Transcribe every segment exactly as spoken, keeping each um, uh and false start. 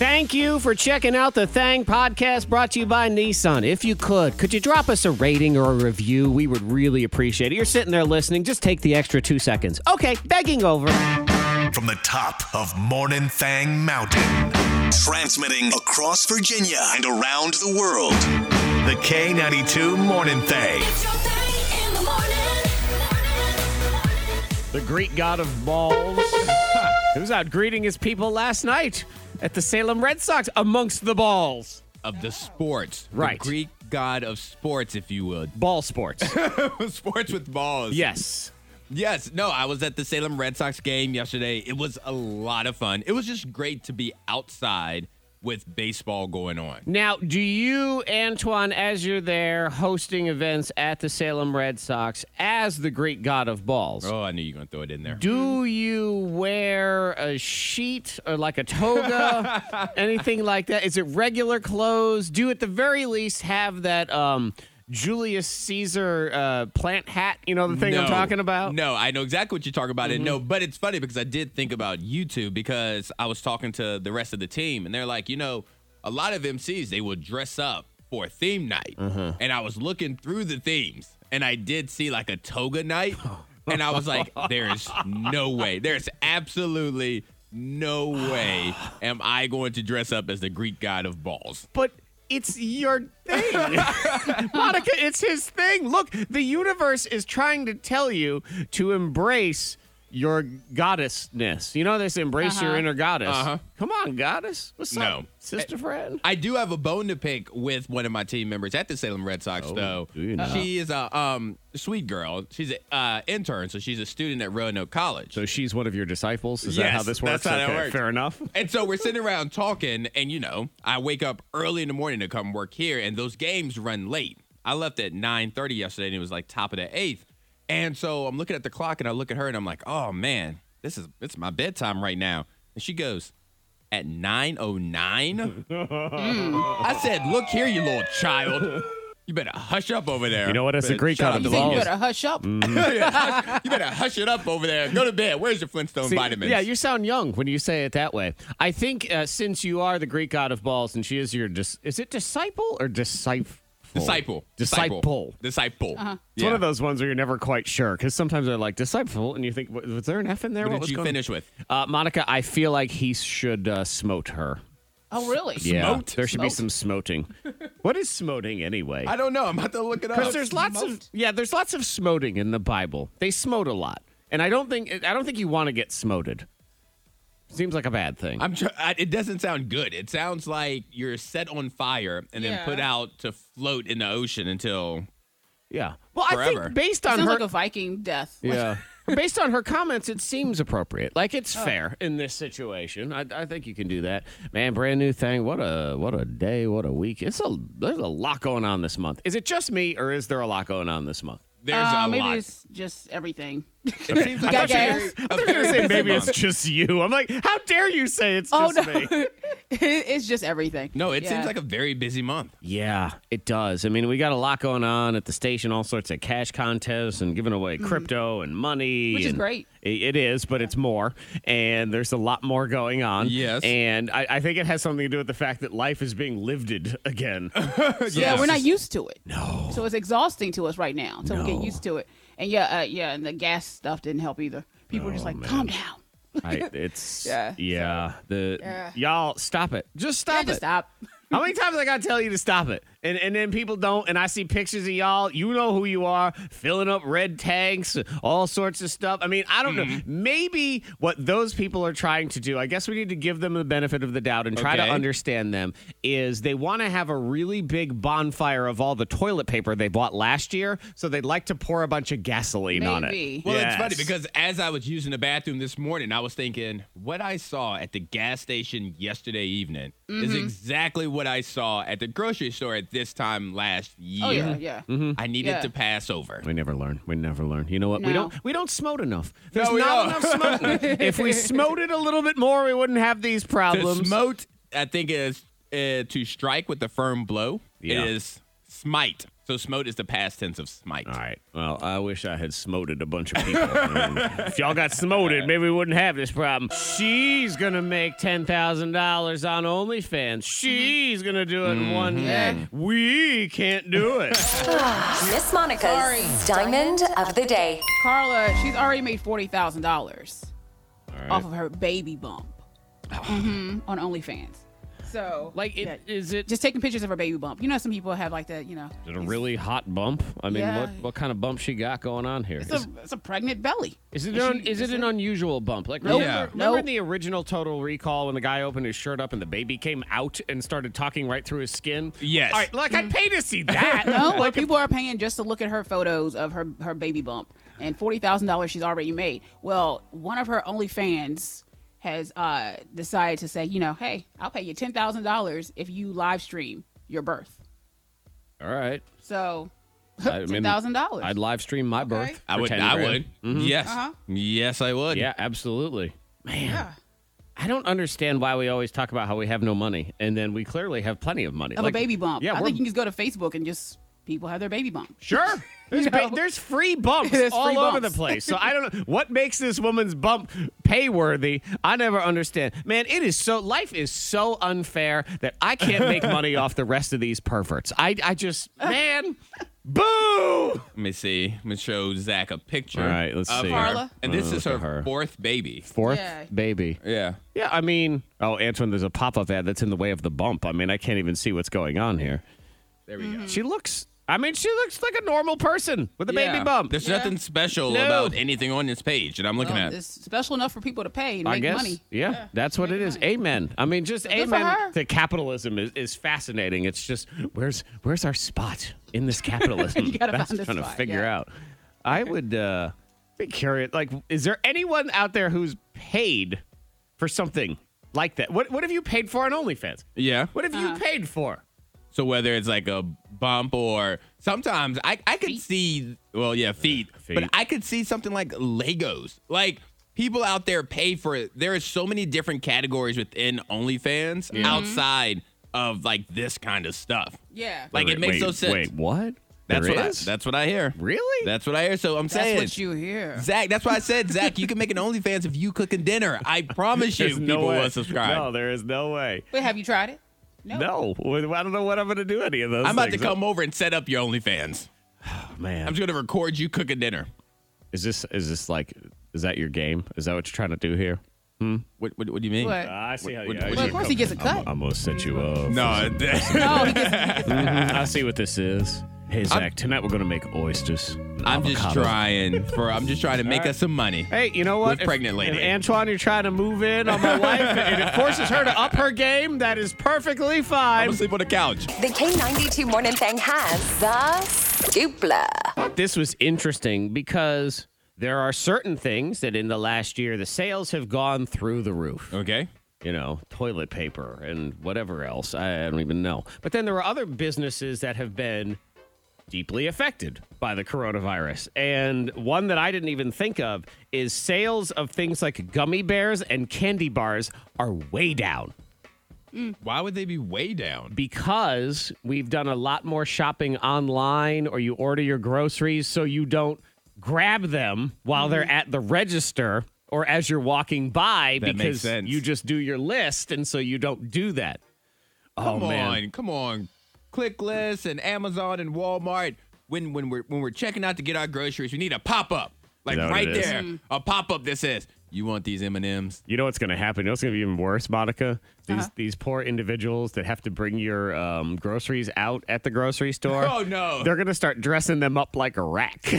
Thank you for checking out the Thang podcast brought to you by Nissan. If you could, could you drop us a rating or a review? We would really appreciate it. You're sitting there listening. Just take the extra two seconds. Okay, begging over. From the top of Morning Thang Mountain, transmitting across Virginia and around the world, the K ninety-two Morning Thang. It's your thing in the morning. The Greek god of balls. Who's out greeting his people last night at the Salem Red Sox amongst the balls? Of the sports. Right. The Greek god of sports, if you would. Ball sports. Sports with balls. Yes. Yes. No, I was at the Salem Red Sox game yesterday. It was a lot of fun. It was just great to be outside with baseball going on. Now, do you, Antoine, as you're there hosting events at the Salem Red Sox as the Greek god of balls, Oh, I knew you were going to throw it in there. do you wear a sheet or like a toga, anything like that? Is it regular clothes? Do you at the very least have that um, Julius Caesar uh, plant hat? You know the thing I'm No. talking about? No, I know exactly what you're talking about. Mm-hmm. And no, but it's funny because I did think about you two because I was talking to the rest of the team and they're like, you know, a lot of M Cs, they would dress up for a theme night. Uh-huh. And I was looking through the themes and I did see like a toga night. And I was like, there's no way. There's absolutely no way am I going to dress up as the Greek god of balls. But it's your thing. Monica, it's his thing. Look, the universe is trying to tell you to embrace your goddessness. You know this, embrace your inner goddess. Uh-huh. Come on, goddess. What's No. up, sister friend? I do have a bone to pick with one of my team members at the Salem Red Sox, Oh, though. do you now? She is a um, sweet girl. She's an uh, intern, so she's a student at Roanoke College. So she's one of your disciples? Is that Yes, how this works? that's how that Okay, works. fair enough. And so we're sitting around talking, and, you know, I wake up early in the morning to come work here, and those games run late. I left at nine thirty yesterday, and it was like top of the eighth. And so I'm looking at the clock, and I look at her, and I'm like, oh, man, this is it's my bedtime right now. And she goes, at nine oh nine? I said, look here, you little child. You better hush up over there. You know what? It's a But Greek shout god out of to the You balls. better hush up. you better hush it up over there. Go to bed. Where's your Flintstone See, vitamins? yeah, you sound young when you say it that way. I think uh, since you are the Greek god of balls and she is your, dis- is it disciple or disciple? Disciple. Disciple. Disciple. Uh-huh. It's one of those ones where you're never quite sure because sometimes they're like disciple and you think, "Wa- was there an F in there? What did was you going-" finish with? Uh, Monica, I feel like he should uh, smote her. Oh, really? Yeah, Smote? there should be Smote? some smoting. What is smoting anyway? I don't know. I'm about to look it up. Because there's lots of Smote? yeah, there's lots of smoting in the Bible. They smote a lot, and I don't think I don't think you want to get smoted. Seems like a bad thing. I'm. Tr- I, it doesn't sound good. It sounds like you're set on fire and then Yeah. put out to float in the ocean until. yeah. Well, I Forever. think based on Sounds her like a Viking death. yeah. Based on her comments, it seems appropriate. Like it's fair in this situation. I, I think you can do that. Man, brand new thing. What a what a day. What a week. It's a there's a lot going on this month. Is it just me, or is there a lot going on this month? There's Uh, a maybe lot. it's just everything. It seems like got a gas? very- I thought you were gonna say maybe it's just you. I'm like, how dare you say it's Oh, just no. me? It's just everything. No, it Yeah. seems like a very busy month. Yeah, it does. I mean, we got a lot going on at the station, all sorts of cash contests and giving away crypto and money. Mm-hmm. Which is and great. It it is, but it's more. And there's a lot more going on. Yes. And I, I think it has something to do with the fact that life is being lived again. Yeah, we're not used to it. No. So it's exhausting to us right now until we No. get used to it. And yeah, uh, yeah, and the gas stuff didn't help either. People were just like, calm down. I, it's, Yeah, yeah. The, Yeah. Y'all, stop it. Just stop Yeah, it. just stop. How many times I gotta tell you to stop it? And and then people don't, and I see pictures of y'all, you know who you are, filling up red tanks, all sorts of stuff. I mean, I don't Mm-hmm. know. Maybe what those people are trying to do, I guess we need to give them the benefit of the doubt and try to Okay. understand them, is they want to have a really big bonfire of all the toilet paper they bought last year, so they'd like to pour a bunch of gasoline on it. Maybe. Well, Yes. it's funny because as I was using the bathroom this morning, I was thinking what I saw at the gas station yesterday evening Mm-hmm. is exactly what I saw at the grocery store at this time last year. Oh, yeah, yeah. Mm-hmm. I needed Yeah. to pass over. We never learn. We never learn. You know what? We No. don't. We don't smote enough. There's No, we not don't. enough smoting. If we smoted a little bit more, we wouldn't have these To problems. smote, I think, is uh, to strike with a firm blow. Yeah. It is Smite. So smote is the past tense of smite. All right. Well, I wish I had smoted a bunch of people. I mean, if y'all got smoted, maybe we wouldn't have this problem. She's going to make ten thousand dollars on OnlyFans. She's going to do it in one day. We can't do it. Miss Monica's Sorry. Diamond of the Day. Carla, she's already made forty thousand dollars off of her baby bump hmm on OnlyFans. So, Like, it, yeah, is it just taking pictures of her baby bump. You know, some people have like that. You know, is it a really hot bump? I mean, Yeah. what, what kind of bump she got going on here? it's Is, a it's a pregnant belly. is it, Is an, she- is it is an it- unusual bump? Like, Nope. remember, Yeah. remember Nope. in the original Total Recall when the guy opened his shirt up and the baby came out and started talking right through his skin? Yes. All right, like, I'd pay to see that. No, like people are paying just to look at her photos of her her baby bump and forty thousand dollars she's already made. Well, one of her OnlyFans has uh, decided to say, you know, hey, I'll pay you ten thousand dollars if you live stream your birth. All right. So I mean, ten thousand dollars. I'd live stream my birth. I for would. ten I grand. would. Yes. Uh-huh. Yes, I would. Yeah, absolutely. Man, Yeah. I don't understand why we always talk about how we have no money, and then we clearly have plenty of money. Of Like, a baby bump. Yeah, I we're, think you can just go to Facebook and just people have their baby bump. sure. There's, You know? ba- there's free bumps There's all free over the bumps. place. So I don't know what makes this woman's bump pay worthy. I never understand. Man, it is so life is so unfair that I can't make money off the rest of these perverts. I I just man, boo. Let me see. I'm gonna show Zach a picture. All right, let's of see. her. Carla? And this Oh, is look her, at her. fourth baby. Fourth Yeah. baby. Yeah. Yeah, I mean, oh, Antoine, there's a pop-up ad that's in the way of the bump. I mean, I can't even see what's going on here. There we go. She looks, I mean, she looks like a normal person with a Yeah. baby bump. There's Yeah. nothing special No. about anything on this page that I'm looking Well, at. it's special enough for people to pay and I make guess, money. yeah, that's what it is. money. Amen. I mean, just good for amen her. to capitalism is, is fascinating. It's just, where's where's our spot in this capitalism? You gotta That's find a trying to spot, figure yeah. out. I would uh, be curious, like, is there anyone out there who's paid for something like that? What, what have you paid for on OnlyFans? Yeah. What have Uh-huh. you paid for? So whether it's like a bump or sometimes I, I could see, well, yeah, feet, feet. but I could see something like Legos. Like people out there pay for it. There are so many different categories within OnlyFans outside of like this kind of stuff. Yeah. Like it makes wait, no sense. Wait, what? That's There what is? I, that's what I hear. Really? That's what I hear. So I'm That's saying, what you hear. Zach. That's why I said, Zach, you can make an OnlyFans if you cooking dinner. I promise you, There's people no way. will subscribe. No, there is no way. Wait, have you tried it? No, I don't know what I'm going to do any of those. I'm about to things. come over and set up your OnlyFans. Man, I'm just gonna record you cooking dinner. is this is this like is that your game? Is that what you're trying to do here? What What, what do you mean? What? I see how What- you. what- Well, of course he gets a cut. I'm gonna set you up. No, No, he gets, he gets I see what this is. Hey Zach, tonight we're gonna make oysters. I'm just Avocado. trying for. I'm just trying to make us some money. Hey, you know what? With pregnant lady. If Antoine, you're trying to move in on my wife, and it forces her to up her game, that is perfectly I'm fine. gonna sleep on the couch. The K ninety-two Morning Thing has the Scoopla. This was interesting because there are certain things that in the last year the sales have gone through the roof. Okay. You know, toilet paper and whatever else. I don't even know. But then there are other businesses that have been deeply affected by the coronavirus. And one that I didn't even think of is sales of things like gummy bears and candy bars are way down Why would they be way down? because we've done a lot more shopping online, or you order your groceries so you don't grab them while they're at the register or as you're walking by, That makes because sense. you just do your list, and so you don't do that. Come oh man. on, come on. ClickList and Amazon and Walmart. When when we're when we're checking out to get our groceries, we need a pop up, like that what right it is? there, a pop up that says, "You want these M and M's?" You know what's going to happen? You know what's going to be even worse, Monica? These Uh-huh. these poor individuals that have to bring your um, groceries out at the grocery store. Oh no! They're going to start dressing them up like a rack.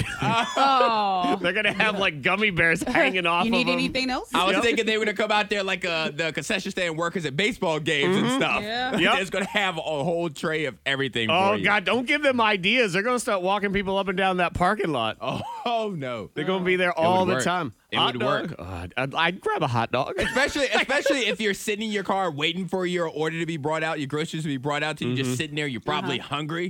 Oh. They're going to have like gummy bears hanging off You of need them. anything else? I was Yep. thinking they were gonna come out there like uh, the concession stand workers at baseball games and stuff. Yeah. Yep. It's gonna have a whole tray of everything. Oh, for you. God, don't give them ideas. They're going to start walking people up and down that parking lot. Oh, oh no! They're going to be there all would the work. time. It Hot would dog? work. Oh, I'd, I'd grab a hot dog. Especially, especially if you're sitting in your car waiting for your order to be brought out, your groceries to be brought out to you, just sitting there. You're probably hungry.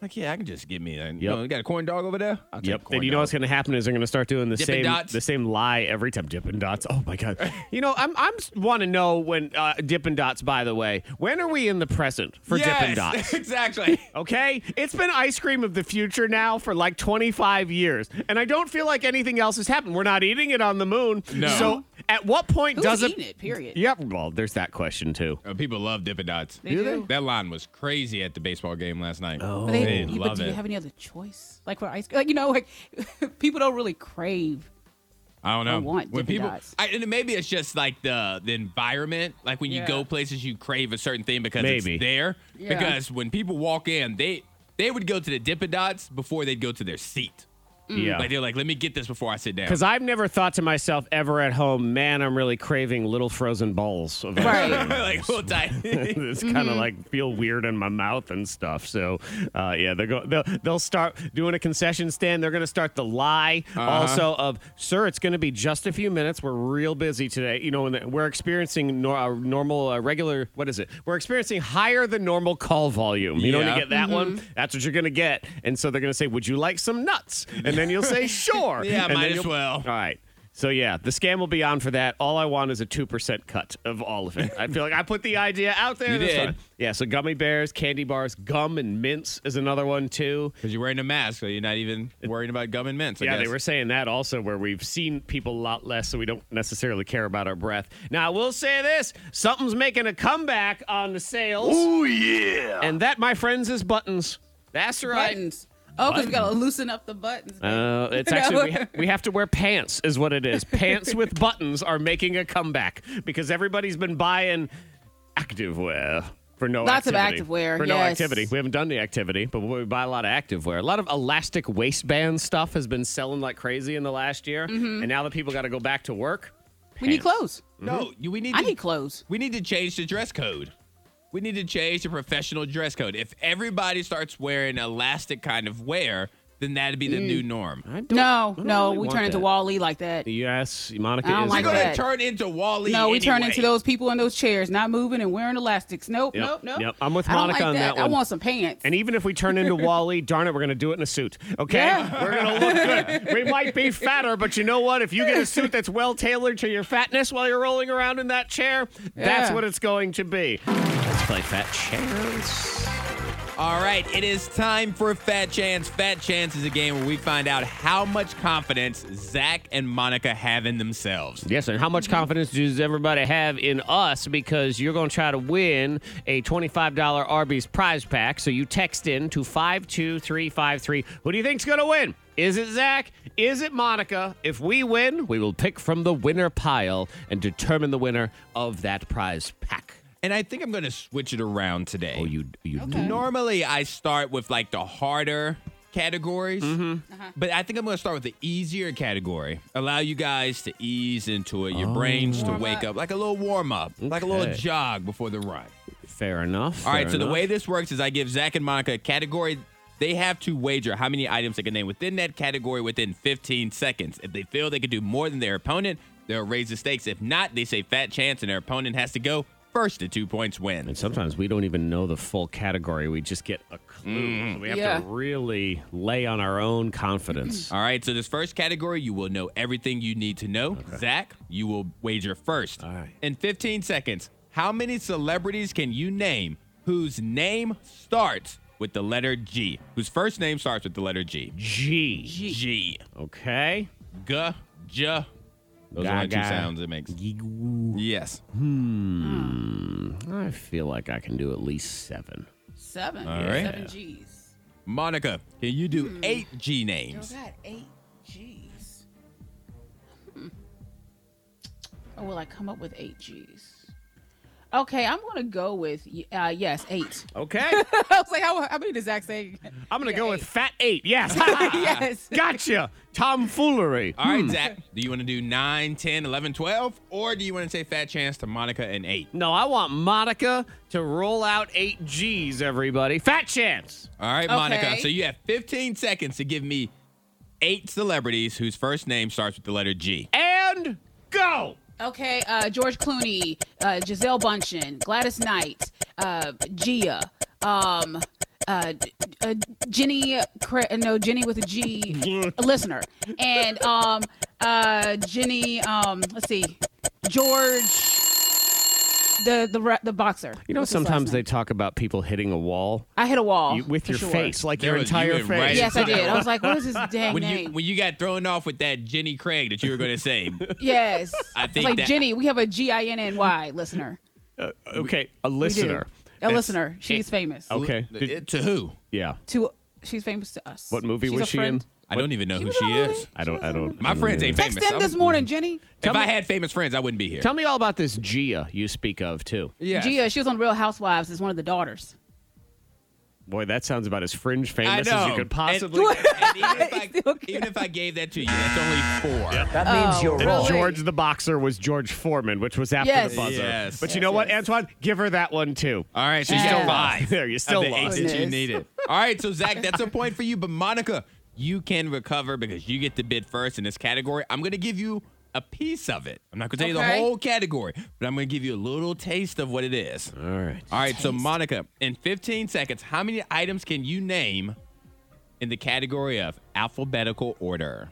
Like, yeah, I can just give me a, you Yep. know, you got a corn dog over there? I'll take Yep. a corn And you know dog. what's going to happen is they're going to start doing the Dippin' same Dots? the same lie every time. Dippin' Dots. Oh my God. You know, I'm I'm want to know when uh, Dippin' Dots. By the way, when are we in the present for yes, Dippin' Dots? exactly. Okay, it's been ice cream of the future now for like twenty-five years, and I don't feel like anything else has happened. We're not eating it on the moon. No. So at what point Who's does it? eating it? Period. Yep. Well, there's that question too. Uh, people love Dippin' Dots. They do. That line was crazy at the baseball game last night. Oh, But, they, they you- but love do you it. have any other choice? Like for ice cream, like you know, like people don't really crave. I don't know. I want when Dippin' people, Dots. I, and maybe it's just like the the environment. Like when you Yeah. go places, you crave a certain thing because Maybe. it's there. Yeah. Because when people walk in, they they would go to the Dippin' Dots before they'd go to their seat. Yeah. Like they're like, let me get this before I sit down. Because I've never thought to myself ever at home, man, I'm really craving little frozen balls of ice Right. cream. like hold tight. It's kind of like feel weird in my mouth and stuff. So, uh, yeah, they're go- they'll, they'll start doing a concession stand. They're going to start the lie also of, sir, it's going to be just a few minutes. We're real busy today. You know, and we're experiencing nor- uh, normal, uh, regular, what is it? We're experiencing higher than normal call volume. You know, when you Yeah. get that one, that's what you're going to get. And so they're going to say, would you like some nuts? And then you'll say, sure. Yeah, And might then as you'll- well. All right. So, yeah, the scam will be on for that. All I want is a two percent cut of all of it. I feel like I put the idea out there. You That's did. fine. Yeah, so gummy bears, candy bars, gum and mints is another one, too. Because you're wearing a mask, so you're not even worrying about gum and mints. I Yeah, guess. they were saying that also, where we've seen people a lot less, so we don't necessarily care about our breath. Now, I will say this. Something's making a comeback on the sales. Oh, yeah. And that, my friends, is buttons. That's right. Buttons. Oh, because we gotta loosen up the buttons. Uh, it's You know? actually we, ha- we have to wear pants, is what it is. Pants with buttons are making a comeback because everybody's been buying activewear for no Lots of activity. activewear, for no yes. activity. We haven't done the activity, but we buy a lot of activewear. A lot of elastic waistband stuff has been selling like crazy in the last year, Mm-hmm. and now that people got to go back to work, we need pants. clothes. No, you, we need. I to, need clothes. We need to change the dress code. We need to change the professional dress code. If everybody starts wearing elastic kind of wear, then that'd be the Mm. new norm. I don't- No, I don't no, really we want turn into that. Wall-E like that. Yes, Monica I don't is like We're right. gonna that. turn into Wall-E. No, we turn anyway. into those people in those chairs, not moving and wearing elastics. Nope, Yep, nope, nope. yep. I'm with I don't Monica like on that I one. want some pants. And even if we turn into Wall-E, darn it, we're going to do it in a suit. Okay? Yeah. We're going to look good. We might be fatter, but you know what? If you get a suit that's well tailored to your fatness while you're rolling around in that chair, that's Yeah. what it's going to be. Let's play Fat Chance. All right, it is time for Fat Chance. Fat Chance is a game where we find out how much confidence Zach and Monica have in themselves. Yes, and how much confidence does everybody have in us? Because you're going to try to win a twenty-five dollars Arby's prize pack. So you text in to five two three five three. Who do you think's going to win? Is it Zach? Is it Monica? If we win, we will pick from the winner pile and determine the winner of that prize pack. And I think I'm going to switch it around today. Oh, you you do? Normally, I start with like the harder categories, Mm-hmm. but I think I'm going to start with the easier category. Allow you guys to ease into it, your brains to Warm wake up. up, like a little warm up, like a little Okay. jog before the run. Fair enough. All right, fair so the enough. way this works is I give Zach and Monica a category. They have to wager how many items they can name within that category within fifteen seconds. If they feel they can do more than their opponent, they'll raise the stakes. If not, they say Fat Chance and their opponent has to go. First to two points wins. And sometimes we don't even know the full category. We just get a clue. So we have Yeah. to really lay on our own confidence. All right, so this first category, you will know everything you need to know. Zach, you will wager first. All right. In fifteen seconds, how many celebrities can you name whose name starts with the letter G? Whose first name starts with the letter G? G. G. Okay. G. J. Those are the two Gaga. sounds it makes. Yes. I feel like I can do at least seven. Seven. All right. Seven G's. Monica, can you do Hmm. eight G Yo, names? got eight G's. Hmm. Or will I come up with eight G's? Okay, I'm gonna go with uh, yes, eight. Okay. I was like, how, how many does Zach say? I'm going to Yeah, go eight. with Fat Eight. Yes. Yes. Gotcha. Tomfoolery. All right, Zach, do you want to do nine, ten, eleven, twelve? Or do you want to say Fat Chance to Monica and eight? No, I want Monica to roll out eight G's, everybody. Fat Chance. All right, Monica. Okay. So you have fifteen seconds to give me eight celebrities whose first name starts with the letter G. And go. Okay, uh, George Clooney, uh, Giselle Bundchen, Gladys Knight, uh, Gia, um, uh, uh, Jenny, Cra- no Jenny with a G, a listener, and um, uh, Jenny, um, let's see, George, the the re- the boxer. You know, What's his last sometimes they name? talk about people hitting a wall I hit a wall you, with for your sure. face, like There your was- you entire went right face. Yes, I did. I was like, what is his dang When you name? when you got thrown off with that Jenny Craig that you were going to say, yes, I think like that- Jenny. We have a G I N N Y listener. Okay, a We do. listener. A listener. She's famous. Okay. L- Did- to who? yeah. To she's famous to us. What movie She's was a she in? friend. I don't even know who was she on the is. movie. I don't. I don't. My friends ain't Text famous. them this morning, Jenny. If I had famous friends, I wouldn't be here. Tell me all about this Gia you speak of too. Yeah. Gia, she was on Real Housewives as one of the daughters. Boy, that sounds about as fringe famous I know. as you could possibly. And, and even, if I, Still even if I gave that to you, that's only four. That means you're And wrong. George the boxer was George Foreman, which was after Yes. the buzzer. Yes. But you Yes, know what, yes. Antoine? Give her that one too. All right, so You you still still lost. five. There, you still of the eight lost. that you Goodness. needed. All right, so Zach, that's a point for you. But Monica, you can recover because you get to bid first in this category. I'm going to give you a piece of it. I'm not going to tell you the Okay. whole category, but I'm going to give you a little taste of what it is. All right. All right, so Monica, in fifteen seconds, how many items can you name in the category of alphabetical order?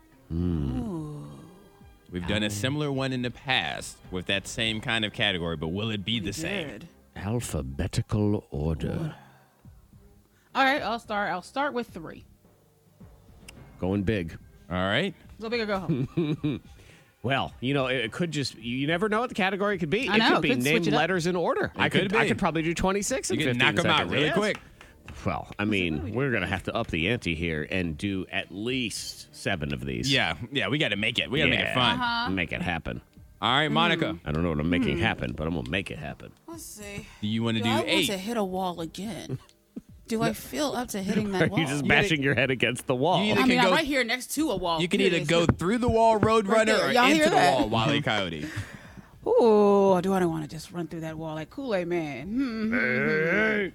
We've done a similar one in the past with that same kind of category, but will it be the same? Good. Alphabetical order. All right, I'll start. I'll start with three. Going big. All right. Go big or go home. Well, you know, it could just, you never know what the category could be. I it know, could be could name switch it up. letters in order. I could could I be. could probably do twenty-six You in can fifteen knock them out seconds. really Yes. quick. Well, I mean, we're going to have to up the ante here and do at least seven of these. Yeah, yeah, we got to make it. We got to make it fun. Uh-huh. Make it happen. All right, Monica, I don't know what I'm making happen, but I'm going to make it happen. Let's see. do you want to do I want eight? to hit a wall again. Do I feel up to hitting that Are wall? you just bashing your head against the wall? You I can mean, I'm go- right here next to a wall. You can Here it either is. go through the wall, Roadrunner, there. or Y'all into hear the that? wall, Wile E. Coyote. Ooh, do I want to just run through that wall like Kool-Aid Man? Hmm. Hey.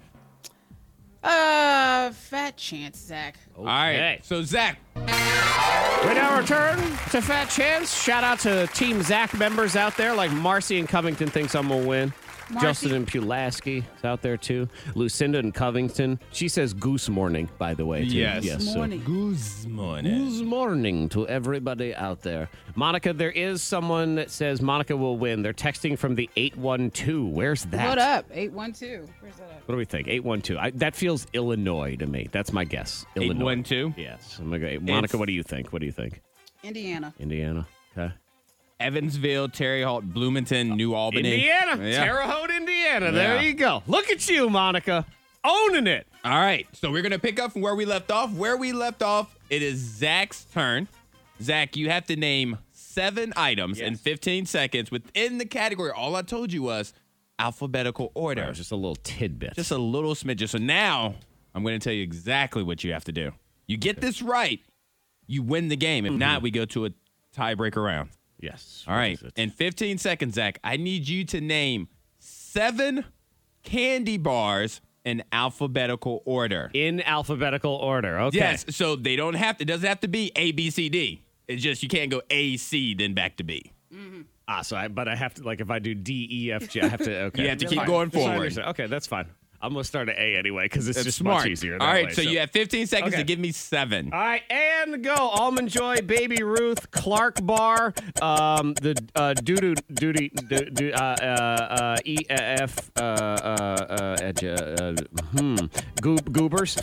Uh, fat chance, Zach. All right, Okay. so Zach, We now return to Fat Chance. Shout out to Team Zach members out there, like Marcy in Covington thinks I'm gonna win. Marcy? Justin in Pulaski is out there too. Lucinda in Covington. She says goose morning, by the way. Too. Yes. yes. so- Morning. Goose morning. Goose morning to everybody out there. Monica, there is someone that says Monica will win. They're texting from the eight one two. Where's that? What up? eight one two. Where's that at? What do we think? eight one two. I, that feels Illinois to me. That's my guess. Illinois. eight one two? Yes. I'm gonna go. Monica, It's- what do you think? What do you think? Indiana. Indiana. Okay. Evansville, Terre Haute, Bloomington, New Albany. Indiana. Yeah. Terre Haute, Indiana. There Yeah. you go. Look at you, Monica. Owning it. All right, so we're going to pick up from where we left off. Where we left off, it is Zach's turn. Zach, you have to name seven items in Yes. fifteen seconds within the category. All I told you was alphabetical order. That was just a little tidbit. Just a little smidgen. So now I'm going to tell you exactly what you have to do. You get this right, you win the game. If not, we go to a tiebreaker round. yes. All right. In fifteen seconds, Zach, I need you to name seven candy bars in alphabetical order. In alphabetical order. Okay. Yes. So they don't have to, it doesn't have to be A, B, C, D. It's just you can't go A, C, then back to B. Ah, so I, but I have to, like, if I do D, E, F, G, I have to, okay. You have to keep Fine. going Just so I forward. understand. Okay, that's fine. I'm going to start at A anyway, because it's That's just smart. much easier. All that right. way, so, you have fifteen seconds Okay. to give me seven. All right, and go. Almond Joy, Baby Ruth, Clark Bar, um, the uh, Doodoo, Doody, do, do, uh, uh, uh, E F, uh, uh, uh, uh, uh, hmm, Goob, Goobers,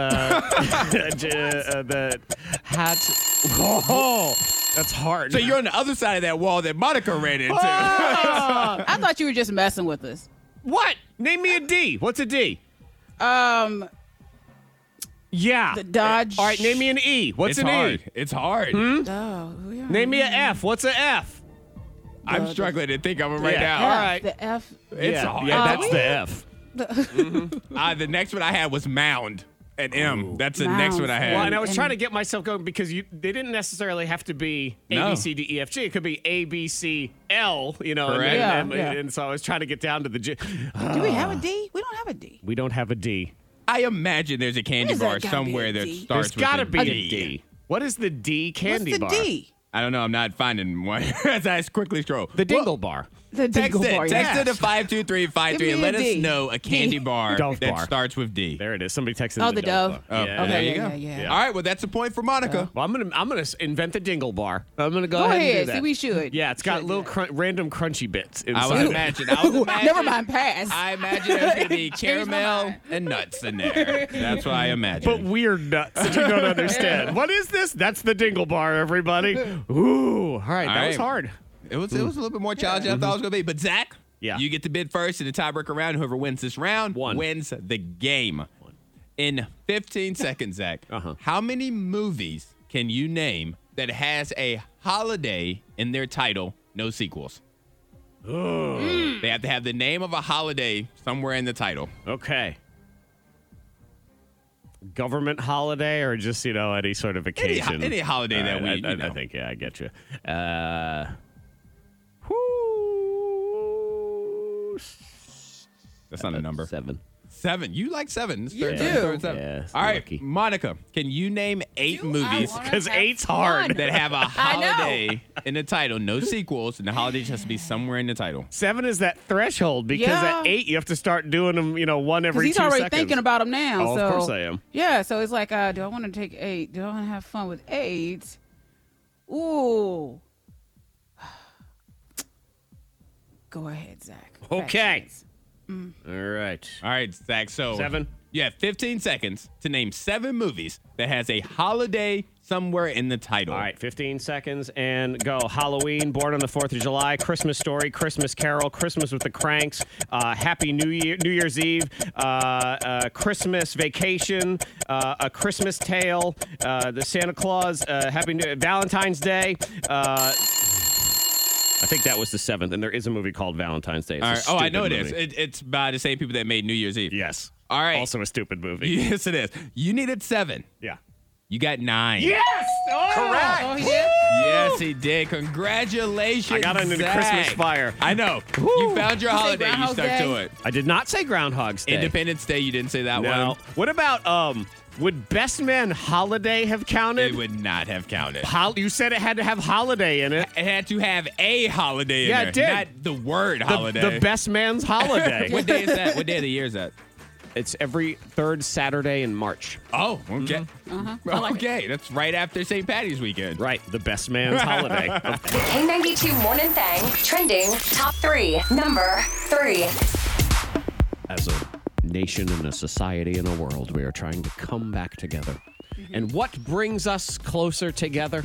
uh, j- uh, the hat. Oh, that's hard. So you're on the other side of that wall that Monica ran into. Ah! I thought you were just messing with us. What? Name me a D. What's a D? Um, Yeah. the Dodge. All right, name me an E. What's it's an hard. E? It's hard. Oh, yeah. Name me a F. What's a F? I'm struggling to think of them right Yeah. now. All F, right. The F. It's yeah, hard. yeah, Uh, that's we- the F. Uh, the next one I had was Mound. An M. That's the next one I had. Well, and I was And- trying to get myself going because you they didn't necessarily have to be A, No. B, C, D, E, F, G. It could be A, B, C, L, you know. And, Correct. and, Yeah, and, yeah. and so I was trying to get down to the G. Do we have a D? We don't have a D. We don't have a D. I imagine there's a candy There's bar gotta be a somewhere that D. starts There's got to with be a a D. D. What is the D candy What's the bar? D? I don't know. I'm not finding one as I quickly scroll. The Dingle Bar. The Text Dingle it. bar. Text yes. it to five two three five Give three me and a let us D. know a candy D. bar Dove that bar. starts with D. There it is. Somebody texted Oh, in the dove. bar. Oh, Yeah. okay, there you yeah, go. yeah, yeah. All right, well, that's a point for Monica. Well, I'm gonna I'm gonna s- invent the dingle bar. I'm gonna go, Go ahead, ahead. and do that. See, we should. Yeah, it's got Should do little that. crun- random crunchy bits I inside. was it. imagining. I was Ooh, imagining. never mind, pass. I imagine there's going to be Changed my caramel mind. and nuts in there. That's what I imagine. But weird nuts that you don't understand. What is this? That's the dingle bar, everybody. Ooh, all right, All that was right. hard. It was it was a little bit more challenging than I thought it was going to be. But Zach, Yeah. you get the bid first in the tiebreaker round. Whoever wins this round One. wins the game. In fifteen seconds, Zach, Uh-huh. how many movies can you name that has a holiday in their title, no sequels? They have to have the name of a holiday somewhere in the title. Okay. Government holiday or just, you know, any sort of Any, occasion? any holiday that All we, right, you I, I, know. I think, yeah, I get you. Uh, whoo, That's not a number. Seven. Seven. You like seven. It's You third- do. third seven. Yeah, it's All right, lucky. Monica, can you name eight Do I movies wanna Because have eight's hard. fun? that have a I know. holiday in the title, no sequels, and the holiday just has to be somewhere in the title? Seven is that threshold because Yeah. at eight you have to start doing them, you know, one Because every he's two already seconds. thinking about them now. Oh, of so, course I am. Yeah, so it's like, uh, do I want to take eight? Do I want to have fun with eight? Ooh. Go ahead, Zach. Okay. Factions. All right. All right, Zach. So Seven. You have fifteen seconds to name seven movies that has a holiday somewhere in the title. All right, fifteen seconds and go. Halloween, Born on the fourth of July, Christmas Story, Christmas Carol, Christmas with the Cranks, uh, Happy New Year, New Year's Eve, uh, uh, Christmas Vacation, uh, A Christmas Tale, uh, the Santa Claus, uh, Happy New Valentine's Day. Uh, I think that was the seventh, and there is a movie called Valentine's Day. It's All a right. Oh, I stupid know it is. movie. It, it's by the same people that made New Year's Eve. Yes. All right. Also a stupid movie. Yes, it is. You needed seven. Yeah. You got nine. Yes! Oh! Correct. Oh, he did? Yes, he did. Congratulations. I got into the Zach. Christmas fire. I know. You Woo. found your You say holiday. You Groundhog stuck Day? to it. I did not say Groundhog's Day. Independence Day, you didn't say that No. one. What about, um, would Best Man Holiday have counted? It would not have counted. Hol- you said it had to have holiday in it. It had to have a holiday in Yeah, there, it did. not the word The, holiday. the Best Man's Holiday. What day is that? What day of the year is that? It's every third Saturday in March. Oh, okay. like okay, that's right after Saint Patty's weekend. Right, the Best Man's Holiday. The K ninety-two Morning Thang trending top three. Number three. As a nation and a society and a world, we are trying to come back together. And what brings us closer together?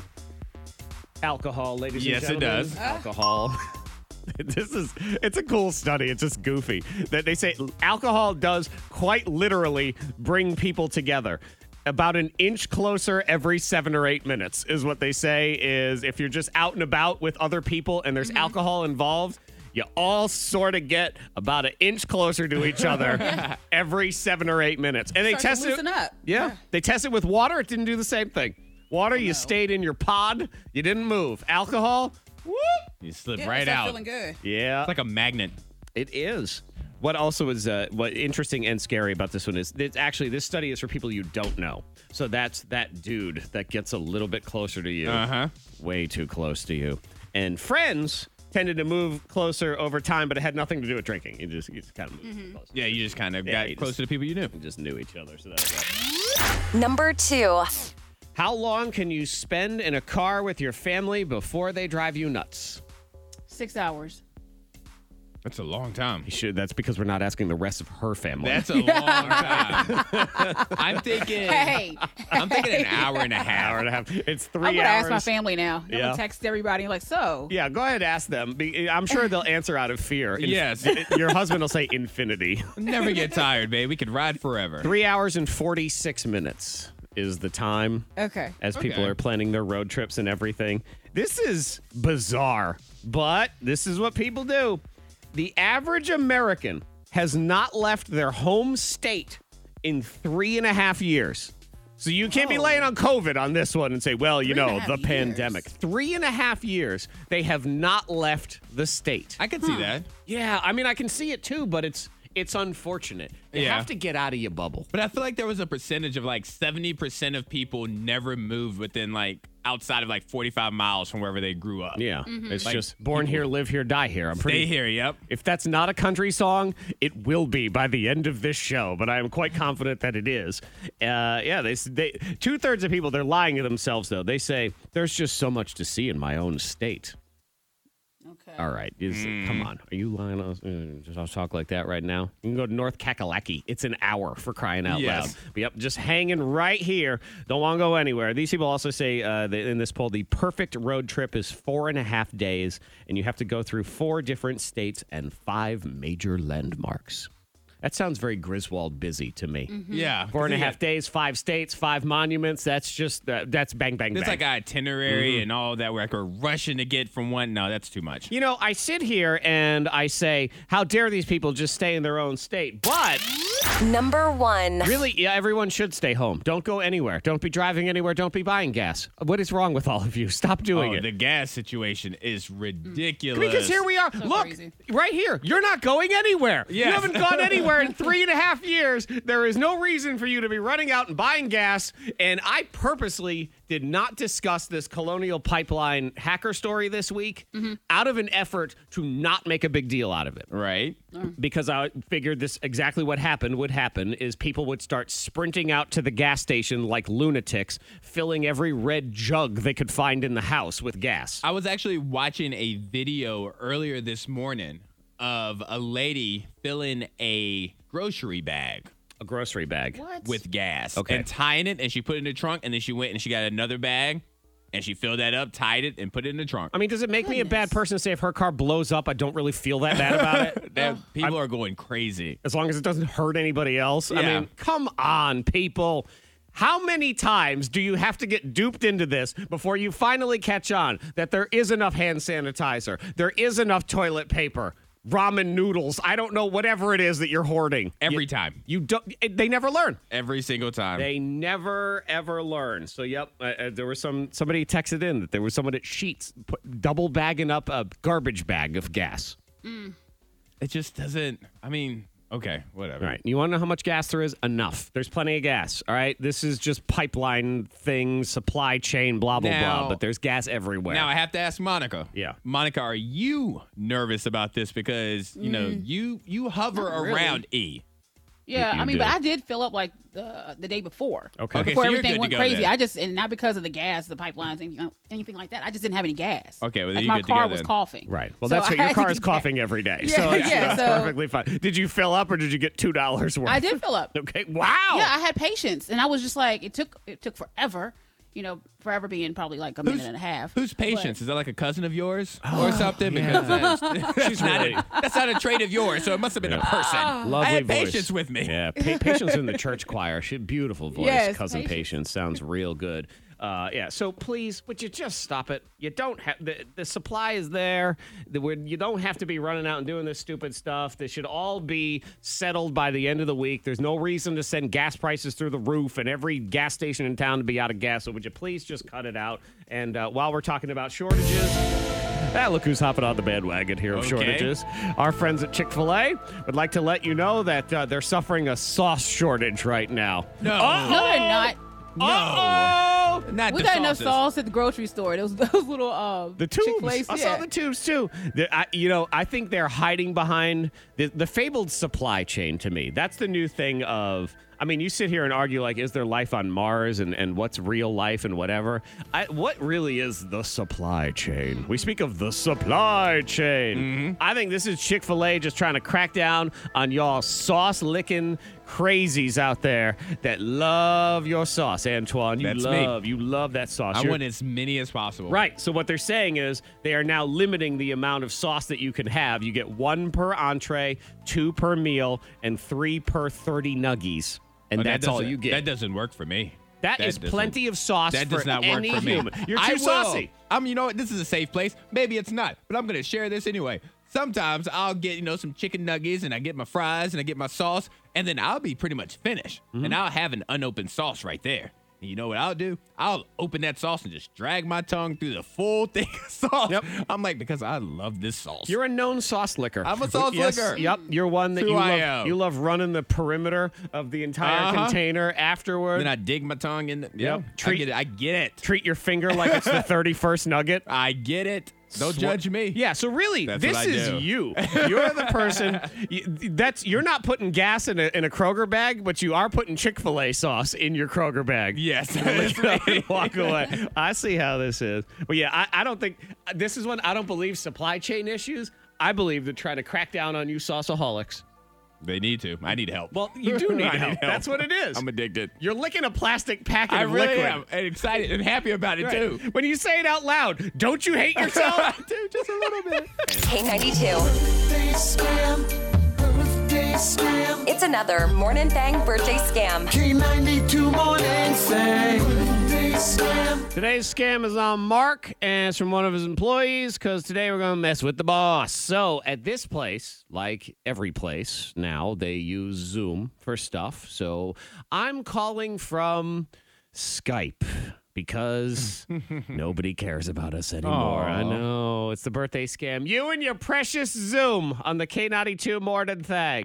Alcohol, ladies Yes, it and gentlemen. does. Alcohol. This is, it's a cool study. It's just goofy that they say alcohol does quite literally bring people together. About an inch closer every seven or eight minutes is what they say is if you're just out and about with other people and there's alcohol involved, you all sort of get about an inch closer to each other every seven or eight minutes. And they Start to test it. loosen up. Yeah, Yeah. they test it with water. It didn't do the same thing. Water, you stayed in your pod. You didn't move. Alcohol, whoop. You slip Yeah, right start out. feeling good. Yeah. It's like a magnet. It is. What also is uh, what interesting and scary about this one is it's actually this study is for people you don't know. So that's that dude that gets a little bit closer to you, Uh-huh. way too close to you. And friends tended to move closer over time, but it had nothing to do with drinking. You just, you just kind of moved closer. Yeah, you just kind of Yeah, got you closer just- to people you knew. You just knew each other. So that's that. Number two. How long can you spend in a car with your family before they drive you nuts? Six hours. That's a long time. You should. That's because we're not asking the rest of her family. That's a long time. I'm thinking. Hey. I'm thinking an hour and a hour half. and a half. It's three I'm going to hours. ask my family now. I'm Yeah. going to text everybody like, so. Yeah, go ahead and ask them. Be- I'm sure they'll answer out of fear. In- Yes. Your husband will say infinity. Never get tired, babe. We could ride forever. Three hours and forty-six minutes is the time Okay. as people Okay. are planning their road trips and everything. This is bizarre, but this is what people do. The average American has not left their home state in three and a half years. So you can't be Oh. laying on COVID on this one and say, well, you Three and know, a half the years. pandemic. Three and a half years, they have not left the state. I could see that. Yeah, I mean, I can see it too, but it's it's unfortunate. You Yeah. have to get out of your bubble. But I feel like there was a percentage of like seventy percent of people never moved within like outside of like forty-five miles from wherever they grew up. Yeah, it's Like, just born here, live here, die here. I'm Stay pretty here, yep. If that's not a country song, it will be by the end of this show, but I am quite confident that it is. Uh, yeah, they, they two thirds of people, they're lying to themselves, though. They say, there's just so much to see in my own state. Okay. All right. Is, Come on. Are you lying on us? Uh, just I'll talk like that right now? You can go to North Kakalaki. It's an hour for crying out Yes. loud. But yep, just hanging right here. Don't want to go anywhere. These people also say uh, that in this poll, the perfect road trip is four and a half days, and you have to go through four different states and five major landmarks. That sounds very Griswold busy to me. Yeah. Four and a Yeah. half days, five states, five monuments. That's just, uh, that's bang, bang, It's bang. like an itinerary Mm-hmm. and all that. We're like we're rushing to get from one. No, that's too much. You know, I sit here and I say, how dare these people just stay in their own state? But Number one. really, yeah, everyone should stay home. Don't go anywhere. Don't be driving anywhere. Don't be buying gas. What is wrong with all of you? Stop doing Oh, it. the gas situation is ridiculous. Because here we are. Look, crazy. right here. You're not going anywhere. You Yes. haven't gone anywhere in three and a half years. There is no reason for you to be running out and buying gas. And I purposely did not discuss this Colonial Pipeline hacker story this week out of an effort to not make a big deal out of it. Right? Because I figured this exactly what happened would happen is people would start sprinting out to the gas station like lunatics, filling every red jug they could find in the house with gas. I was actually watching a video earlier this morning of a lady filling a grocery bag A grocery bag. What? with gas Okay. and tying it, and she put it in the trunk, and then she went and she got another bag, and she filled that up, tied it, and put it in the trunk. I mean, does it make me a bad Goodness. person to say if her car blows up, I don't really feel that bad about it? That- people are going crazy. As long as it doesn't hurt anybody else. I Yeah. mean, come on, people. How many times do you have to get duped into this before you finally catch on that there is enough hand sanitizer, there is enough toilet paper, ramen noodles, I don't know, whatever it is that you're hoarding. Every You- time. You don't. They never learn. Every single time. They never ever learn. So yep, uh, uh, there was some somebody texted in that there was someone at Sheets put, double bagging up a garbage bag of gas. it just doesn't, I mean, okay, whatever. All right. You want to know how much gas there is? Enough. There's plenty of gas. All right. This is just pipeline things, supply chain, blah, blah, Now- blah. But there's gas everywhere. Now I have to ask Monica. Yeah. Monica, are you nervous about this because you know you you hover Not really. around E? Yeah, You I mean, do. but I did fill up like the the day before. Okay. Okay, Before so you're everything good to went go crazy, then. I just and not because of the gas, the pipelines, anything, anything like that. I just didn't have any gas. Okay, well, then like you're my good to car go was then. coughing. Right. Well, So that's I what your had to car is get gas. coughing every day. Yeah, so it's yeah, that's so- perfectly fine. Did you fill up or did you get two dollars worth? I did fill up. Okay. Wow. Yeah, I had patience, and I was just like, it took it took forever. You know, forever being probably like a minute and a half. Who's But- Patience? Is that like a cousin of yours or something? Because that's, She's not really a, that's not a trait of yours, so it must have been a person. lovely I had voice. Patience with me. Yeah, pa- Patience in the church choir. She had beautiful voice. Yes, Cousin Patience. Patience sounds real good. Uh, yeah. So please, would you just stop it? You don't have the the supply is there. The, we're- you don't have to be running out and doing this stupid stuff. This should all be settled by the end of the week. There's no reason to send gas prices through the roof and every gas station in town to be out of gas. So would you please just cut it out? And uh, while we're talking about shortages. Ah, look who's hopping on the bandwagon here of Okay. shortages. Our friends at Chick-fil-A would like to let you know that uh, they're suffering a sauce shortage right now. No. No, they're not. No. Uh-oh! Not We the got enough sauces. sauce at the grocery store. Those those little uh The tubes. Chick-fil-A, I yeah. saw the tubes too. The- I, you know, I think they're hiding behind the, the fabled supply chain to me. That's the new thing of, I mean, you sit here and argue like, is there life on Mars and, and what's real life and whatever? I, what really is the supply chain? We speak of the supply chain. Mm-hmm. I think this is Chick-fil-A just trying to crack down on y'all sauce-licking crazies out there that love your sauce, Antoine. You That's me. love, you love that sauce. I You're- want as many as possible. Right. So what they're saying is they are now limiting the amount of sauce that you can have. You get one per entree, two per meal, and three per thirty nuggies. And Oh, that that's all doesn't- you get. That doesn't work for me. that is doesn't- plenty of sauce That for does not work any for me. human. You're too I will. saucy. I'm, you know what? This is a safe place. Maybe it's not, but I'm going to share this anyway. Sometimes I'll get, you know, some chicken nuggets and I get my fries and I get my sauce, and then I'll be pretty much finished. Mm-hmm. And I'll have an unopened sauce right there. You know what I'll do? I'll open that sauce and just drag my tongue through the full thing of sauce. Yep. I'm like, because I love this sauce. You're a known sauce licker. I'm a sauce Yes, licker. Yep, you're one that Who you I love. am. You love running the perimeter of the entire Uh-huh. container afterward. Then I dig my tongue in. The, yeah, Yep. I Treat- get it. I get it. Treat your finger like it's the thirty-first nugget. I get it. Don't Swa- judge me. Yeah, so really, That's this what I is do. you. You're the person. you, that's you're not putting gas in a, in a Kroger bag, but you are putting Chick-fil-A sauce in your Kroger bag. Yes. Lick it up and walk away. I see how this is. But yeah, I, I don't think this is one. I don't believe supply chain issues. I believe they're trying to crack down on you sauceaholics. They need to. I need help. Well, you do need I help. That's what it is. I'm addicted. You're licking a plastic packet I of really liquid. am. And excited and happy about it, Right. too. When you say it out loud, don't you hate yourself? Dude, just a little bit. K ninety-two. It's another Morning Thang birthday scam. Today's scam is on Mark, and it's from one of his employees because today we're going to mess with the boss. So at this place, like every place now, they use Zoom for stuff. So I'm calling from Skype because nobody cares about us anymore. I know. It's the birthday scam. You and your precious Zoom on the K ninety-two Morning Thang.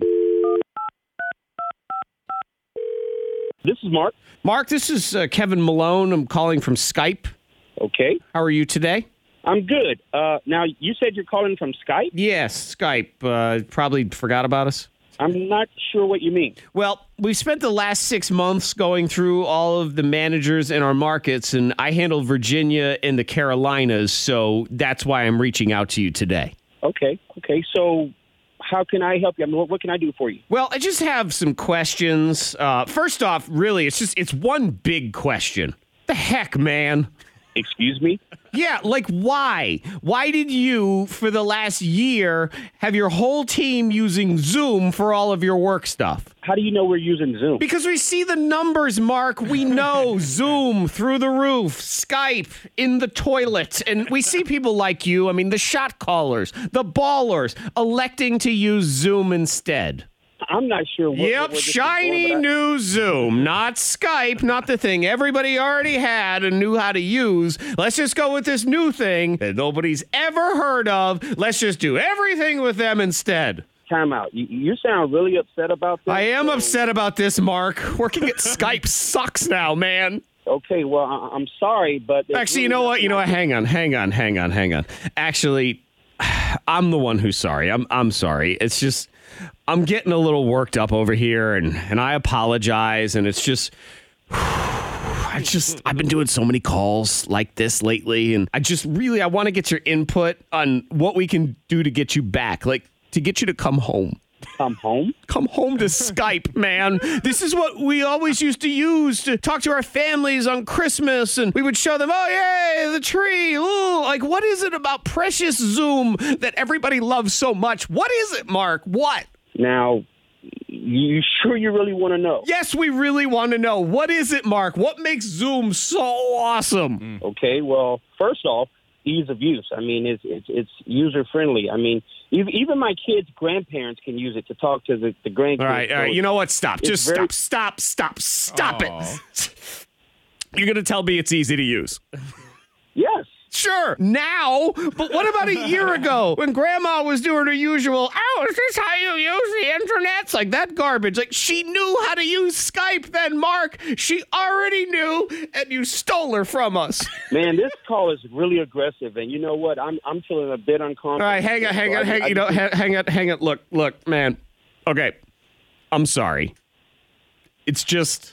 This is Mark. Mark, this is uh, Kevin Malone. I'm calling from Skype. Okay. How are you today? I'm good. Uh, now, you said you're calling from Skype? Yes, Skype. Uh, probably forgot about us. I'm not sure what you mean. Well, we've spent the last six months going through all of the managers in our markets, and I handle Virginia and the Carolinas, so that's why I'm reaching out to you today. Okay. Okay. So how can I help you? I mean, what, what can I do for you? Well, I just have some questions. Uh, first off, really, it's just it's one big question. The heck, man? Excuse me? Yeah, like why? Why did you, for the last year, have your whole team using Zoom for all of your work stuff? How do you know we're using Zoom? Because we see the numbers, Mark. We know Zoom through the roof, Skype in the toilet. And we see people like you, I mean, the shot callers, the ballers, electing to use Zoom instead. I'm not sure what. Yep, what this is shiny for, but I- new Zoom, not Skype, not the thing everybody already had and knew how to use. Let's just go with this new thing that nobody's ever heard of. Let's just do everything with them instead. Time out. You, you sound really upset about this. I am so- upset about this, Mark. Working at Skype sucks now, man. Okay, well, I, I'm sorry, but... there's Actually, you really know what? You know what? nothing Hang on, hang on, hang on, hang on. Actually, I'm the one who's sorry. I'm I'm sorry. It's just I'm getting a little worked up over here, and and I apologize. And it's just. I just I've been doing so many calls like this lately, and I just really I want to get your input on what we can do to get you back, like to get you to come home. Come home? Come home to Skype, man. This is what we always used to use to talk to our families on Christmas, and we would show them, oh, yay, the tree. Ooh, like, what is it about precious Zoom that everybody loves so much? What is it, Mark? What? Now, you sure you really want to know? Yes, we really want to know. What is it, Mark? What makes Zoom so awesome? Okay, well, first off, ease of use. I mean, it's it's, it's user friendly. I mean, even, even my kids' grandparents can use it to talk to the, the grandkids. All right, all right. So You know what? Stop. it's Just very- stop, stop, stop, stop Aw. it. You're going to tell me it's easy to use. Yes. Sure, now, but what about a year ago when Grandma was doing her usual, oh, is this how you use the internet? It's like that garbage. Like, she knew how to use Skype then, Mark. She already knew, and you stole her from us. Man, this call is really aggressive, and you know what? I'm I'm feeling a bit uncomfortable. All right, hang on, hang So on, I- hang I on. You know, just- ha- hang on, hang on. Look, look, man. Okay, I'm sorry. It's just...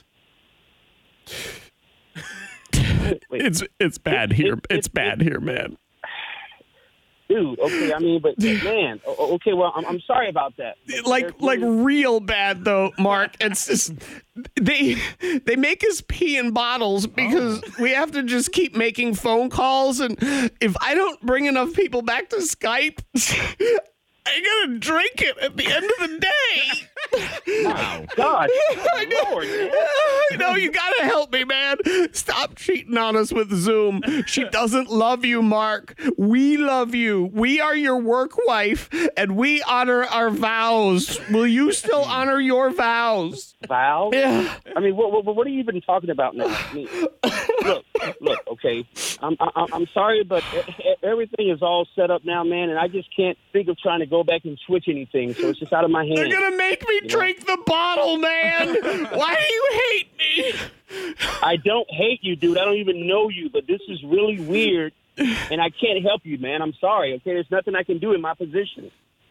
Wait. It's it's bad here. it- It's it- bad here, man. Dude, okay, I mean, but man, o- o- okay, well, I'm, I'm sorry about that. But like there's like really- real bad though, Mark. It's just they they make us pee in bottles because we have to just keep making phone calls, and if I don't bring enough people back to Skype, I gotta drink it at the end of the day. Wow. God. Lord, man. I know, you gotta help me, man. Stop cheating on us with Zoom. She doesn't love you, Mark. We love you. We are your work wife, and we honor our vows. Will you still honor your vows? Vows? Yeah. I mean, what, what, what are you even talking about now? I mean, look, look, okay. I'm, I'm, I'm sorry, but everything is all set up now, man, and I just can't think of trying to go back and switch anything, so it's just out of my hands. They're gonna make me You drink know? the bottle, man. Why do you hate me? I don't hate you, dude. I don't even know you, but this is really weird, and I can't help you, man. I'm sorry, okay? There's nothing I can do in my position.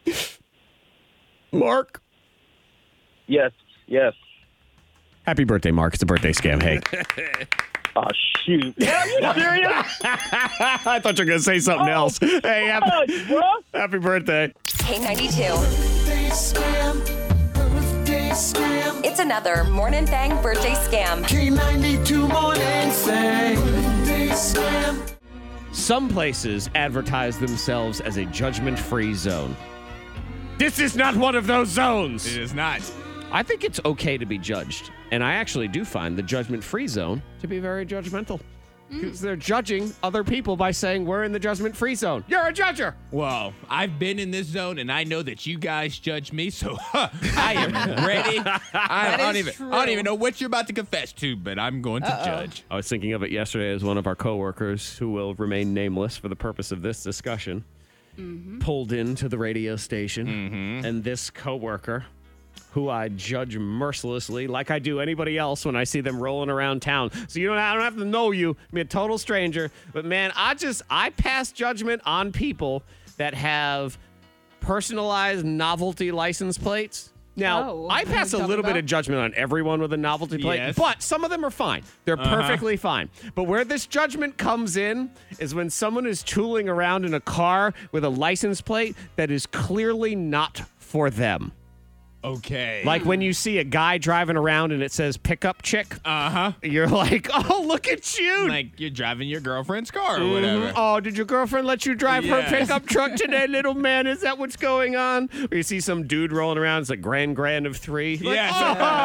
Mark. Yes, yes. Happy birthday, Mark. It's a birthday scam. Hey. Oh, shoot. Yeah, you serious? I thought you were going to say something else. Hey, happy, Oh, bro. happy birthday. K ninety-two. It's another Morning Thang birthday scam. K ninety-two morning thing. Some places advertise themselves as a judgment-free zone. This is not one of those zones. It is not. I think it's okay to be judged. And I actually do find the judgment-free zone to be very judgmental. Because they're judging other people by saying we're in the judgment-free zone. You're a judger. Well, I've been in this zone, and I know that you guys judge me, so huh, I am ready. I, don't is even, I don't true. even know what you're about to confess to, but I'm going to Uh-oh. judge. I was thinking of it yesterday as one of our coworkers, who will remain nameless for the purpose of this discussion, pulled into the radio station, and this coworker, who I judge mercilessly, like I do anybody else when I see them rolling around town. So you don't, I don't have to know you, be a total stranger. But man, I just I pass judgment on people that have personalized novelty license plates. Now, Oh, I what are pass we a talking little bit about? of judgment on everyone with a novelty plate, Yes. but some of them are fine. They're perfectly fine. But where this judgment comes in is when someone is tooling around in a car with a license plate that is clearly not for them. Okay. Like when you see a guy driving around and it says pickup chick, uh-huh. you're like, oh, look at you. Like you're driving your girlfriend's car or Mhm. whatever. Oh, did your girlfriend let you drive Yes. her pickup truck today, little man? Is that what's going on? Or you see some dude rolling around, it's like grand grand of three. Like, Yes.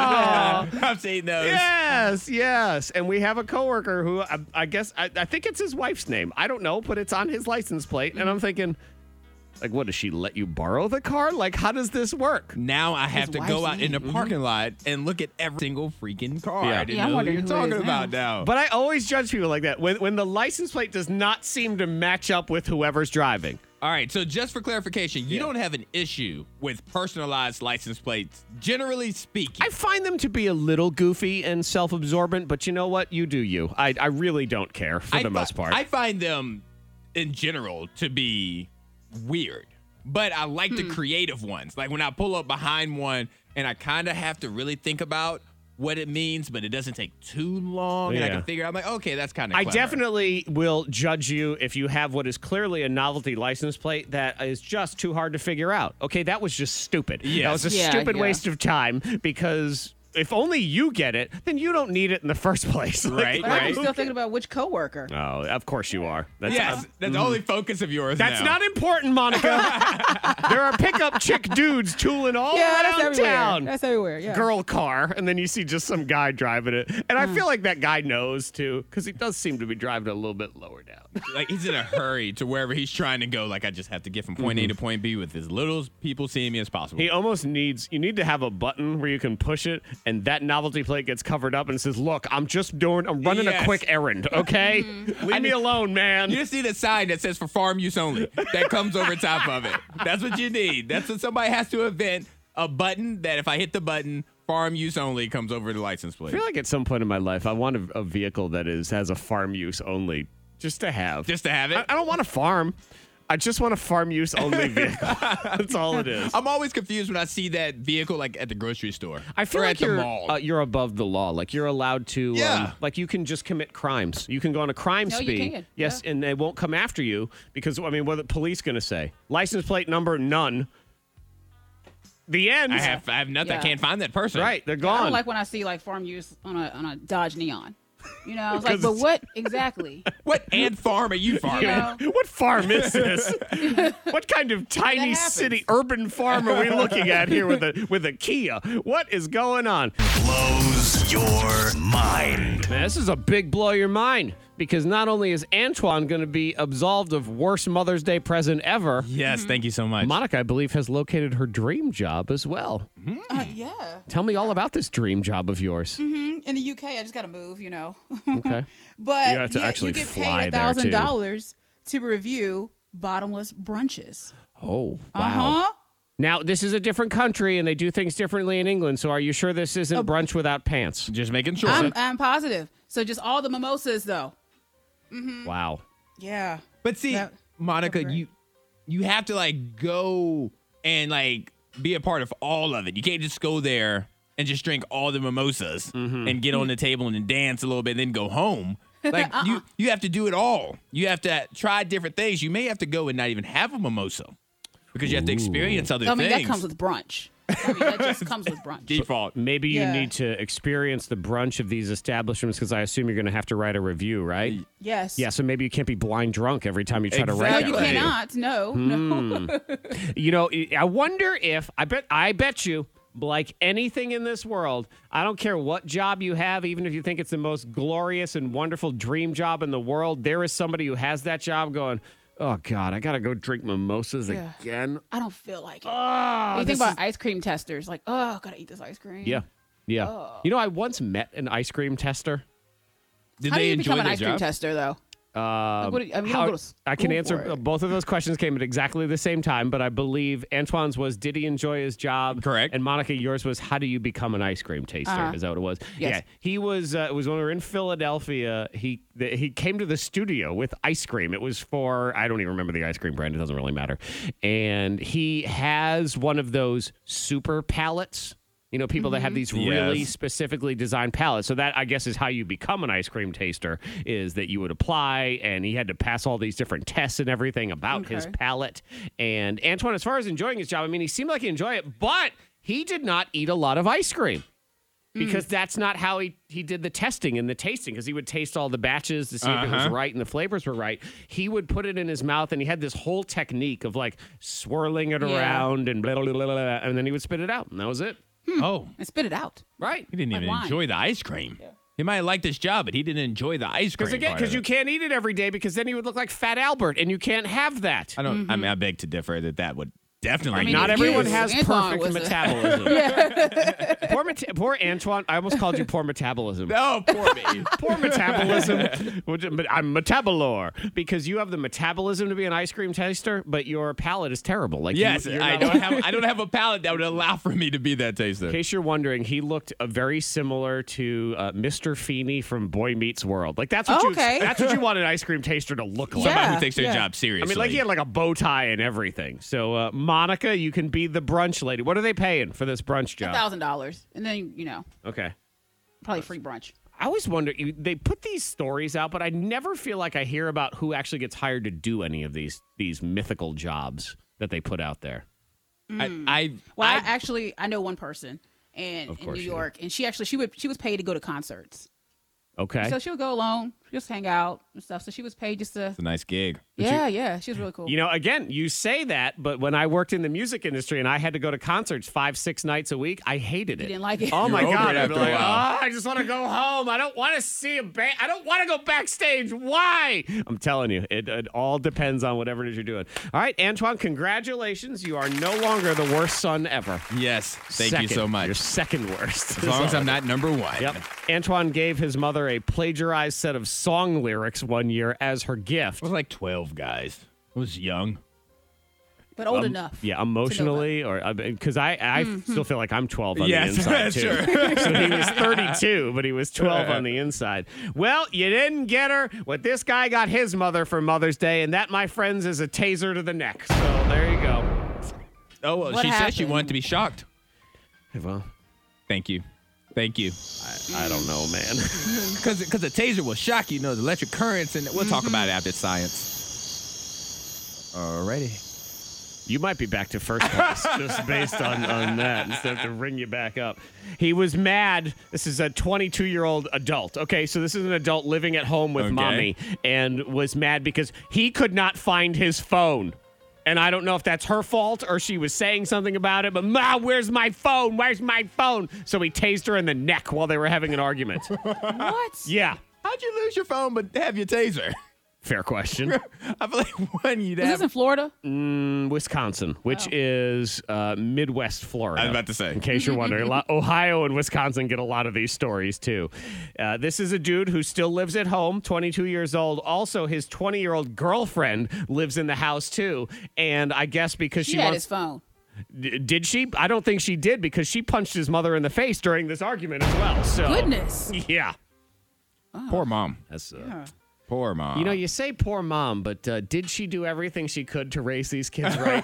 oh. I've seen those. Yes, yes. And we have a coworker who I, I guess, I, I think it's his wife's name. I don't know, but it's on his license plate. And I'm thinking, like, what, does she let you borrow the car? Like, how does this work? Now I have His to go wife's out in the name. parking lot and look at every single freaking car. Yeah. I didn't Yeah, I'm know what wondering you're who it talking is about now. now. But I always judge people like that. When, when the license plate does not seem to match up with whoever's driving. All right, so just for clarification, you Yeah. don't have an issue with personalized license plates, generally speaking. I find them to be a little goofy and self-absorbent, but you know what? You do you. I, I really don't care for I the fi- most part. I find them, in general, to be weird. But I like the creative ones. Like when I pull up behind one and I kind of have to really think about what it means, but it doesn't take too long. And I Yeah. can figure out, I'm like, okay, that's kind of I clever. definitely will judge you if you have what is clearly a novelty license plate that is just too hard to figure out. Okay, that was just stupid. That Yes. was a Yeah, stupid yeah. waste of time because if only you get it, then you don't need it in the first place. Like, Right, But I'm right. still thinking about which coworker. Oh, of course you are. That's, Yes, that's the only focus of yours That's now. not important, Monica. There are pickup chick dudes tooling all Yeah, that's around everywhere. town. That's everywhere. Yeah. Girl car, and then you see just some guy driving it. And I feel like that guy knows, too, because he does seem to be driving a little bit lower down. Like he's in a hurry to wherever he's trying to go. Like I just have to get from point A to point B with as little people seeing me as possible. He almost needs, you need to have a button where you can push it, and that novelty plate gets covered up and says, look, I'm just doing, I'm running Yes. a quick errand, okay? Leave me alone, man. You just need a sign that says for farm use only that comes over top of it. That's what you need. That's what somebody has to invent, a button that if I hit the button, farm use only comes over the license plate. I feel like at some point in my life, I want a, a vehicle that is has a farm use only, just to have. Just to have it. I, I don't want a farm. I just want a farm use only vehicle. That's all it is. I'm always confused when I see that vehicle like at the grocery store. I feel or like at the you're mall. uh, you're above the law. Like you're allowed to, Yeah. um, like you can just commit crimes. You can go on a crime No, you spree. can, Yes, yeah. and they won't come after you because I mean, what are the police going to say? License plate number none. The end. I have I have nothing. I Yeah. can't find that person. Right, they're I gone. don't like when I see like farm use on a on a Dodge Neon. You know, I was like, but what exactly? What ant farm are you farming? know? What farm is this? What kind of tiny happens. city urban farm are we looking at here with a with a Kia? What is going on? Blows your mind. Man, this is a big blow your mind because not only is Antoine going to be absolved of worst Mother's Day present ever, Yes, thank you so much. Monica, I believe, has located her dream job as well. Uh, yeah. Tell me all about this dream job of yours. In the U K, I just got to move, you know. Okay. But You have to yeah, actually you get fly paid there, one thousand too. dollars to review bottomless brunches. Oh, wow. Uh-huh. Now, this is a different country, and they do things differently in England, so are you sure this isn't brunch without pants? Just making sure. I'm, I'm positive. So just all the mimosas, though. Wow. Yeah. But see, That- Monica, that'd be you you have to like go and like be a part of all of it. You can't just go there and just drink all the mimosas and get on the table and then dance a little bit and then go home. Like you you have to do it all. You have to try different things. You may have to go and not even have a mimosa because you have to experience other I mean, things. that comes with brunch. I mean, that just comes with brunch. default. Maybe you Yeah. need to experience the brunch of these establishments because I assume you're going to have to write a review, right? Yes. Yeah, so maybe you can't be blind drunk every time you try to No, write you that review. cannot. No. No. You know, I wonder if I bet I bet you, like anything in this world, I don't care what job you have, even if you think it's the most glorious and wonderful dream job in the world, there is somebody who has that job going, oh God, I gotta go drink mimosas Yeah. again. I don't feel like it. Oh, you this think about is- ice cream testers, like, oh, gotta eat this ice cream. Yeah. Yeah. Oh. You know, I once met an ice cream tester. Did How do they you enjoy become an their ice cream job? tester, though? Uh, Like, what do you- I mean, you how- don't go to school I can answer for it. both of those questions came at exactly the same time, but I believe Antoine's was did he enjoy his job? Correct. And Monica, yours was how do you become an ice cream taster? Uh-huh. Is that what it was? Yes. Yeah, he was. Uh, it was when we were in Philadelphia. He the, he came to the studio with ice cream. It was for I don't even remember the ice cream brand. It doesn't really matter. And he has one of those super palettes. You know, people that have these really Yes. specifically designed palettes. So that, I guess, is how you become an ice cream taster, is that you would apply, and he had to pass all these different tests and everything about his Okay. palate. And Antoine, as far as enjoying his job, I mean, he seemed like he enjoyed it, but he did not eat a lot of ice cream. Because that's not how he, he did the testing and the tasting, because he would taste all the batches to see if it was Uh-huh. right and the flavors were right. He would put it in his mouth, and he had this whole technique of like swirling it Yeah. around and blah, blah, blah, blah, blah, and then he would spit it out, and that was it. Oh, And spit it out. Right. he didn't Like even wine. enjoy the ice cream. He might have liked his job, but he didn't enjoy the ice cream. Because again, part because of you it. can't eat it every day, because then you would look like Fat Albert, and you can't have that. I don't. I mean, I beg to differ that that would definitely. I mean, Not he everyone is. has Antoine perfect was a- metabolism. poor, meta- poor Antoine. I almost called you poor metabolism. No, poor me. Poor metabolism. Which- but I'm metabolor because you have the metabolism to be an ice cream taster, but your palate is terrible. Like Yes, you, you're I not- don't have. I don't have a palate that would allow for me to be that taster. In case you're wondering, he looked uh, very similar to uh, Mister Feeney from Boy Meets World. Like that's what Oh, you. okay. That's what you want an ice cream taster to look like. Somebody Yeah, who takes their yeah. job seriously. I mean, like he had like a bow tie and everything. So, uh, Monica, you can be the brunch lady. What are they paying for this brunch A job? thousand dollars, and then you know, Okay. probably free brunch. I always wonder. You, they put these stories out, but I never feel like I hear about who actually gets hired to do any of these these mythical jobs that they put out there. I, I, Well, I, I, actually I know one person, and Of in course New you do. York, and she actually she would she was paid to go to concerts. Okay. So she would go alone, just hang out and stuff. So she was paid just to. it's a nice gig. Yeah, yeah, she was really cool. You know, again, you say that, but when I worked in the music industry and I had to go to concerts five, six nights a week, I hated it. You didn't like it? Oh my You were over God! it I'd be after a like, while. oh, I just want to go home. I don't want to see a band. I don't want to go backstage. Why? I'm telling you, it, it all depends on whatever it is you're doing. All right, Antoine, congratulations. You are no longer the worst son ever. Yes, thank you Second. so much. You're second worst. As long as I'm not number one. Yep. Antoine gave his mother a plagiarized set of song lyrics one year as her gift. I was like twelve, guys. I was young. but old Um, enough. Yeah, emotionally, or because I, I Mm-hmm. still feel like I'm twelve on Yes, the inside too. sure. So he was thirty-two, but he was twelve on the inside. Well, you didn't get her. What this guy got his mother for Mother's Day, and that, my friends, is a taser to the neck. So there you go. Oh well, What she said she happened? wanted to be shocked. Well, Thank you, thank you. I don't know, man. Because because the taser will shock you, you know, the electric currents, and we'll talk about it after science. Alrighty. You might be back to first place just based on, on that instead of to ring you back up. He was mad. This is a twenty-two-year-old adult. Okay, so this is an adult living at home with Okay. mommy and was mad because he could not find his phone. And I don't know if that's her fault or she was saying something about it, but Ma, where's my phone? Where's my phone? So he tased her in the neck while they were having an argument. What? Yeah. How'd you lose your phone but have your taser? Fair question. I feel like when you'd Is have. this in Florida? Mm, Wisconsin, which Oh. is uh, Midwest Florida. I was about to say. In case you're wondering, a lot- Ohio and Wisconsin get a lot of these stories too. Uh, this is a dude who still lives at home, twenty-two years old. Also, his twenty-year-old girlfriend lives in the house too. And I guess because She, she, had wants, his phone. D- did she? I don't think she did because she punched his mother in the face during this argument as well. So Goodness. yeah, Poor mom. that's. Uh, Yeah. Poor mom. You know, you say poor mom, but uh, did she do everything she could to raise these kids right?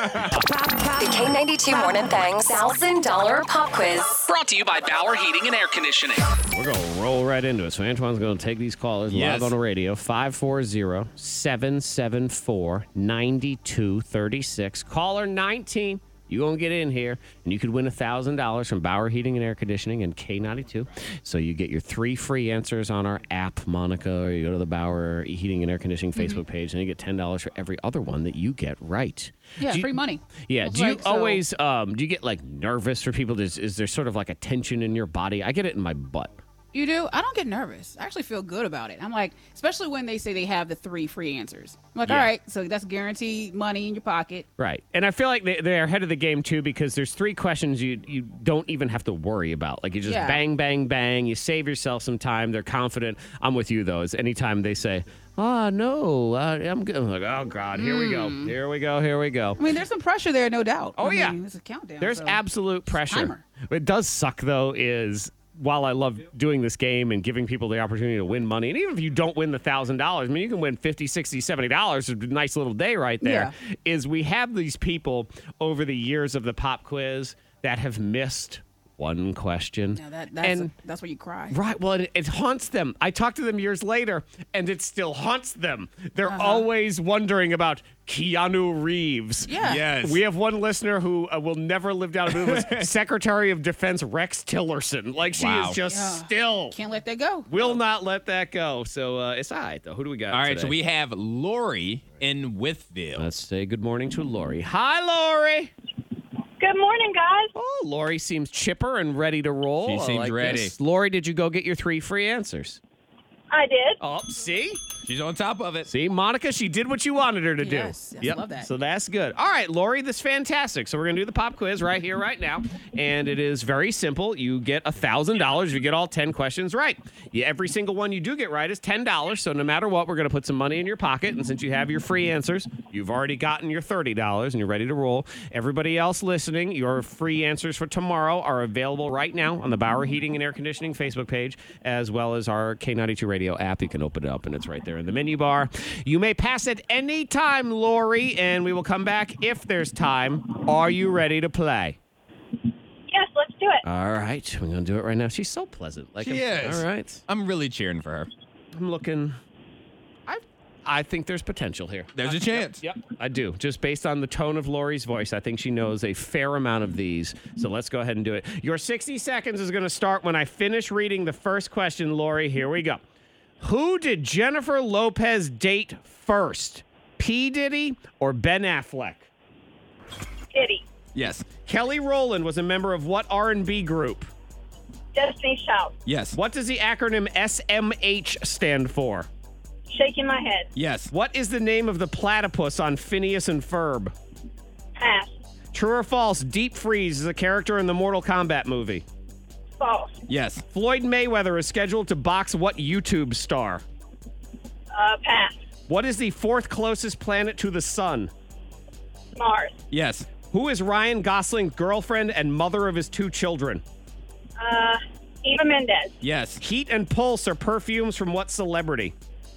The K ninety-two Morning Thang one thousand dollars Pop Quiz. Brought to you by Bauer Heating and Air Conditioning. We're going to roll right into it. So Antoine's going to take these callers Yes. live on the radio. five four zero, seven seven four, nine two three six. Caller nineteen. You're going to get in here, and you could win one thousand dollars from Bauer Heating and Air Conditioning and K ninety-two. So you get your three free answers on our app, Monica, or you go to the Bauer Heating and Air Conditioning Facebook page, and you get ten dollars for every other one that you get right. Yeah, Do you- free money. Yeah. It's Do you like, so- always, um, do you get, like, nervous for people? Is, is there sort of, like, a tension in your body? I get it in my butt. You do? I don't get nervous. I actually feel good about it. I'm like, especially when they say they have the three free answers. I'm like, Yeah. all right, so that's guaranteed money in your pocket. Right. And I feel like they, they're ahead of the game, too, because there's three questions you, you don't even have to worry about. Like, you just Yeah. bang, bang, bang. You save yourself some time. They're confident. I'm with you, though, is anytime they say, oh, no, uh, I'm good. I'm like, oh, God, here we go. Here we go. Here we go. I mean, there's some pressure there, no doubt. Oh, I yeah. mean, it's a countdown. There's so- absolute pressure. timer. What it does suck, though, is while I love doing this game and giving people the opportunity to win money, and even if you don't win the one thousand dollars, I mean, you can win fifty, sixty, seventy dollars. It's a nice little day right there. Yeah. Is we have these people over the years of the pop quiz that have missed one question. Now that, that's, and a, that's where you cry. Right. Well, it, it haunts them. I talk to them years later, and it still haunts them. They're Uh-huh. always wondering about Keanu Reeves. Yeah. Yes. We have one listener who uh, will never live down a movie. Was Secretary of Defense Rex Tillerson. Like, she Wow. is just Yeah. still Can't let that go. will not let that go. So uh, it's all right, though. Who do we got All right, today? so we have Lori in Withville. Let's say good morning to Lori. Hi, Lori. Good morning, guys. Oh, Lori seems chipper and ready to roll. She I seems like ready. this. Lori, did you go get your three free answers? I did. Oh, see? She's on top of it. See, Monica, she did what you wanted her to do. Yes, yes, love that. So that's good. All right, Lori, this is fantastic. So we're going to do the pop quiz right here, right now. And it is very simple. You get one thousand dollars if you get all ten questions right. Yeah, every single one you do get right is ten dollars. So no matter what, we're going to put some money in your pocket. And since you have your free answers, you've already gotten your thirty dollars and you're ready to roll. Everybody else listening, your free answers for tomorrow are available right now on the Bauer Heating and Air Conditioning Facebook page, as well as our K ninety-two Radio app. You can open it up, and it's right there in the menu bar. You may pass at any time, Lori, and we will come back if there's time. Are you ready to play? Yes, let's do it. All right, we're going to do it right now. She's so pleasant. Like, She I'm- is. All right. I'm really cheering for her. I'm looking. I I think there's potential here. There's a chance. Yep, I do. Just based on the tone of Lori's voice, I think she knows a fair amount of these. So let's go ahead and do it. Your sixty seconds is going to start when I finish reading the first question, Lori. Here we go. Who did Jennifer Lopez date first? P. Diddy or Ben Affleck? Diddy. Yes. Kelly Rowland was a member of what R and B group? Destiny's Child. Yes. What does the acronym S M H stand for? Shaking my head. Yes. What is the name of the platypus on Phineas and Ferb? Pass. True or false, Deep Freeze is a character in the Mortal Kombat movie. False. Yes. Floyd Mayweather is scheduled to box what YouTube star? Uh, pass. What is the fourth closest planet to the sun? Mars. Yes. Who is Ryan Gosling's girlfriend and mother of his two children? Uh, Eva Mendes. Yes. Heat and Pulse are perfumes from what celebrity?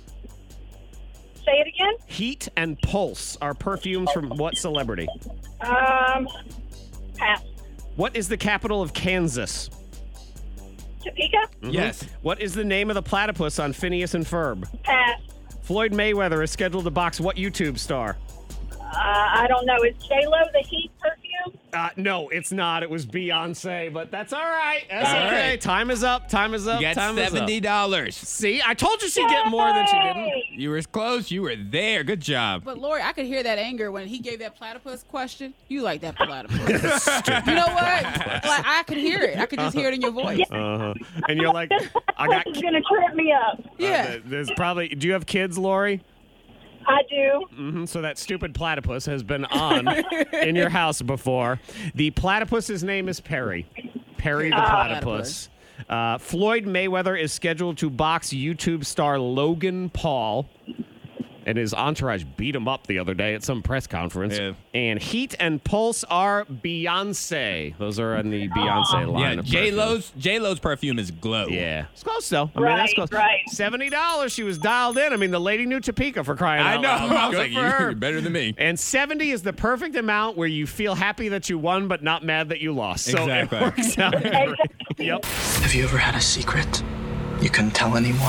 Say it again. Heat and Pulse are perfumes from what celebrity? Um, pass. What is the capital of Kansas? Topeka. Yes. What is the name of the platypus on Phineas and Ferb? Pass. Floyd Mayweather is scheduled to box what YouTube star? I don't know. Is J Lo the Heat perfume? Uh, no, it's not. It was Beyonce, but that's all right. That's All okay. right. Time is up. Time is up. You got Time seventy is up. dollars. See, I told you she'd get more than she didn't. You were close. You were there. Good job. But Lori, I could hear that anger when he gave that platypus question. You like that platypus? You know what? Like I could hear it. I could just hear it in your voice. Uh-huh. And you're like, I got. This is going to trip me up. Yeah. Uh, there's probably. Do you have kids, Lori? I do. Mm-hmm. So that stupid platypus has been on in your house before. The platypus's name is Perry. Perry the platypus. Uh, Floyd Mayweather is scheduled to box YouTube star Logan Paul. And his entourage beat him up the other day at some press conference. Yeah. And Heat and Pulse are Beyonce. Those are in the Beyonce line Yeah, of J perfume. Lo's J Lo's perfume is Glow. Yeah, it's close though. I mean, that's Right, close. right. Seventy dollars. She was dialed in. I mean, the lady knew Topeka for crying I out know. loud. I was Good like, for you- her. you're better than me. And seventy is the perfect amount where you feel happy that you won, but not mad that you lost. So Exactly. it works out. great. Yep. Have you ever had a secret you couldn't tell anyone?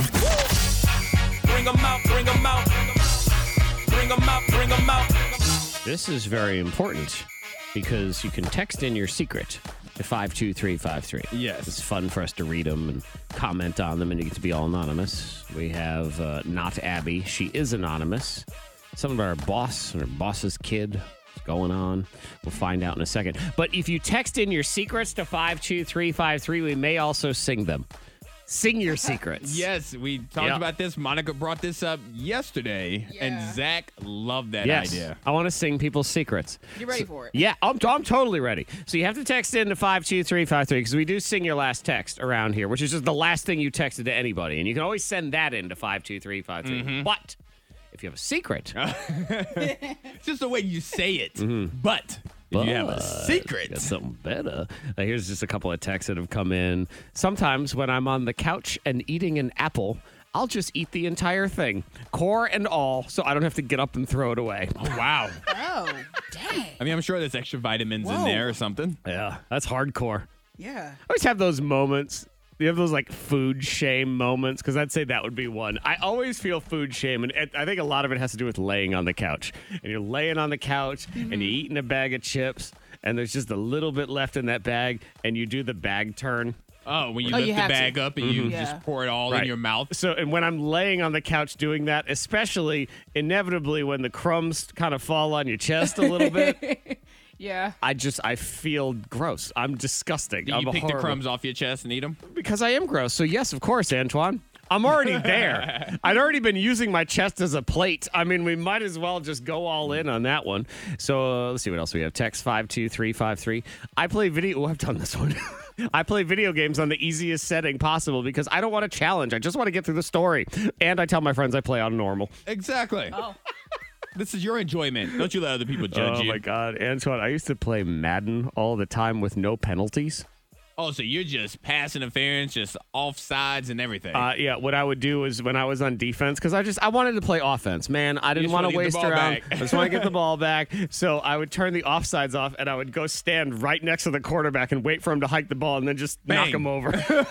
Bring 'em out, bring 'em out. Bring 'em out, bring 'em out. This is very important because you can text in your secret to five two three five three. Yes. It's fun for us to read them and comment on them, and you get to be all anonymous. We have uh, Not Abby. She is anonymous. Some of our boss, or boss's kid, is going on. We'll find out in a second. But if you text in your secrets to five two three five three, we may also sing them. Sing your secrets. Yes, we talked Yep. about this. Monica brought this up yesterday, Yeah. and Zach loved that Yes. idea. I want to sing people's secrets. You ready for it? Yeah, I'm, I'm totally ready. So you have to text in to five two three five three because we do sing your last text around here, which is just the last thing you texted to anybody. And you can always send that in to five two three five three. Mm-hmm. But if you have a secret, It's just the way you say it. Mm-hmm. But if you have a But secret, got something better. Now, here's just a couple of texts that have come in. Sometimes when I'm on the couch and eating an apple, I'll just eat the entire thing, core and all, so I don't have to get up and throw it away. oh, wow. Oh, dang. I mean, I'm sure there's extra vitamins in Whoa. there or something. Yeah, that's hardcore. Yeah. I always have those moments. You have those like food shame moments because I'd say that would be one. I always feel food shame, and it- I think a lot of it has to do with laying on the couch. And you're laying on the couch and you're eating a bag of chips, and there's just a little bit left in that bag, and you do the bag turn. Oh, when you Oh, lift you the have to. bag up and you Yeah. just pour it all in Right. your mouth. So, and when I'm laying on the couch doing that, especially inevitably when the crumbs kind of fall on your chest a little bit, Yeah. I just I feel gross. I'm disgusting. Do I'm you a pick the horrible- crumbs off your chest and eat them? Because I am gross. So, yes, of course, Antoine. I'm already there. I'd already been using my chest as a plate. I mean, we might as well just go all in on that one. So, uh, let's see what else we have. Text five two three five three. I play video. Oh, I've done this one. I play video games on the easiest setting possible because I don't want a challenge. I just want to get through the story. And I tell my friends I play on normal. Exactly. Oh. This is your enjoyment. Don't you let other people judge Oh, you. my God. Antoine, I used to play Madden all the time with no penalties. Oh, so you're just pass interference, just offsides and everything. Uh, yeah, what I would do is when I was on defense, because I just I wanted to play offense, man. I didn't just want wanna to get the waste ball around. back. I just want to get the ball back. So I would turn the offsides off, and I would go stand right next to the quarterback and wait for him to hike the ball, and then just knock Bang. him over.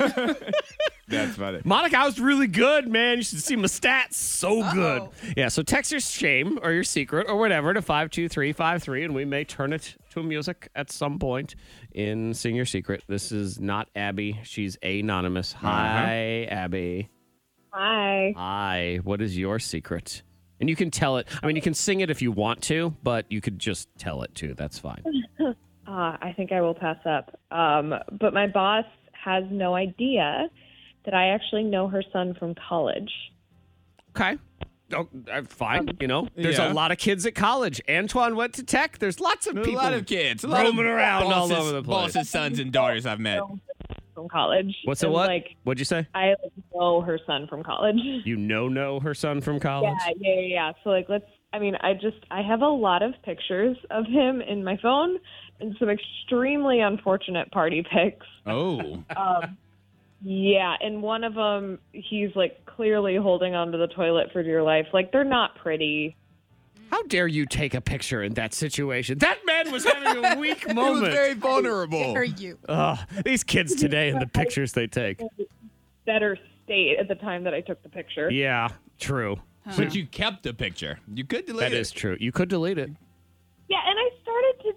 That's funny. Monica, I was really good, man. You should see my stats. So good. Uh-oh. Yeah, so text your shame or your secret or whatever to five two three five three, and we may turn it to music at some point in Sing Your Secret. This is not Abby. She's anonymous. Hi, Abby. Hi. Hi. What is your secret? And you can tell it. I mean, you can sing it if you want to, but you could just tell it too. That's fine. Uh, I think I will pass up. Um, but my boss has no idea that I actually know her son from college. Okay. Oh, uh, fine. You know, there's Yeah. a lot of kids at college. Antoine went to tech. There's lots of There's people. a lot of kids. A lot roaming of around all bosses- over the place. Bosses' sons and daughters I've met. From college. What's the And, what? Like, What'd you say? I like, know her son from college. You know, know her son from college? Yeah, yeah, yeah, yeah. So, like, let's, I mean, I just, I have a lot of pictures of him in my phone and some extremely unfortunate party pics. Oh. Um, yeah, and one of them, he's, like, clearly holding onto the toilet for dear life. Like, they're not pretty. How dare you take a picture in that situation? That man was having a weak He moment. was very vulnerable. Dare you? Ugh, these kids today and the pictures they take. Better state at the time that I took the picture. Yeah, true. But you kept the picture. You could delete That it. is true. You could delete it.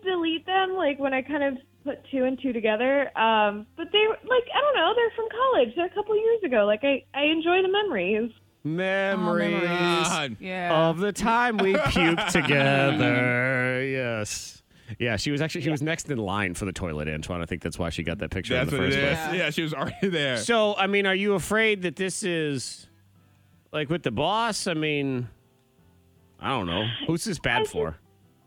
delete them, like, when I kind of put two and two together. Um, but they were, like, I don't know, they're from college. They're a couple years ago. Like, I, I enjoy the memories. Memories, memories. Yeah. of the time we puked together. Yes. Yeah, she was actually she was next in line for the toilet, Antoine. I think that's why she got that picture That's in the what first it is. place. Yeah. yeah, she was already there. So, I mean, are you afraid that this is like with the boss? I mean, I don't know. Who's this bad for?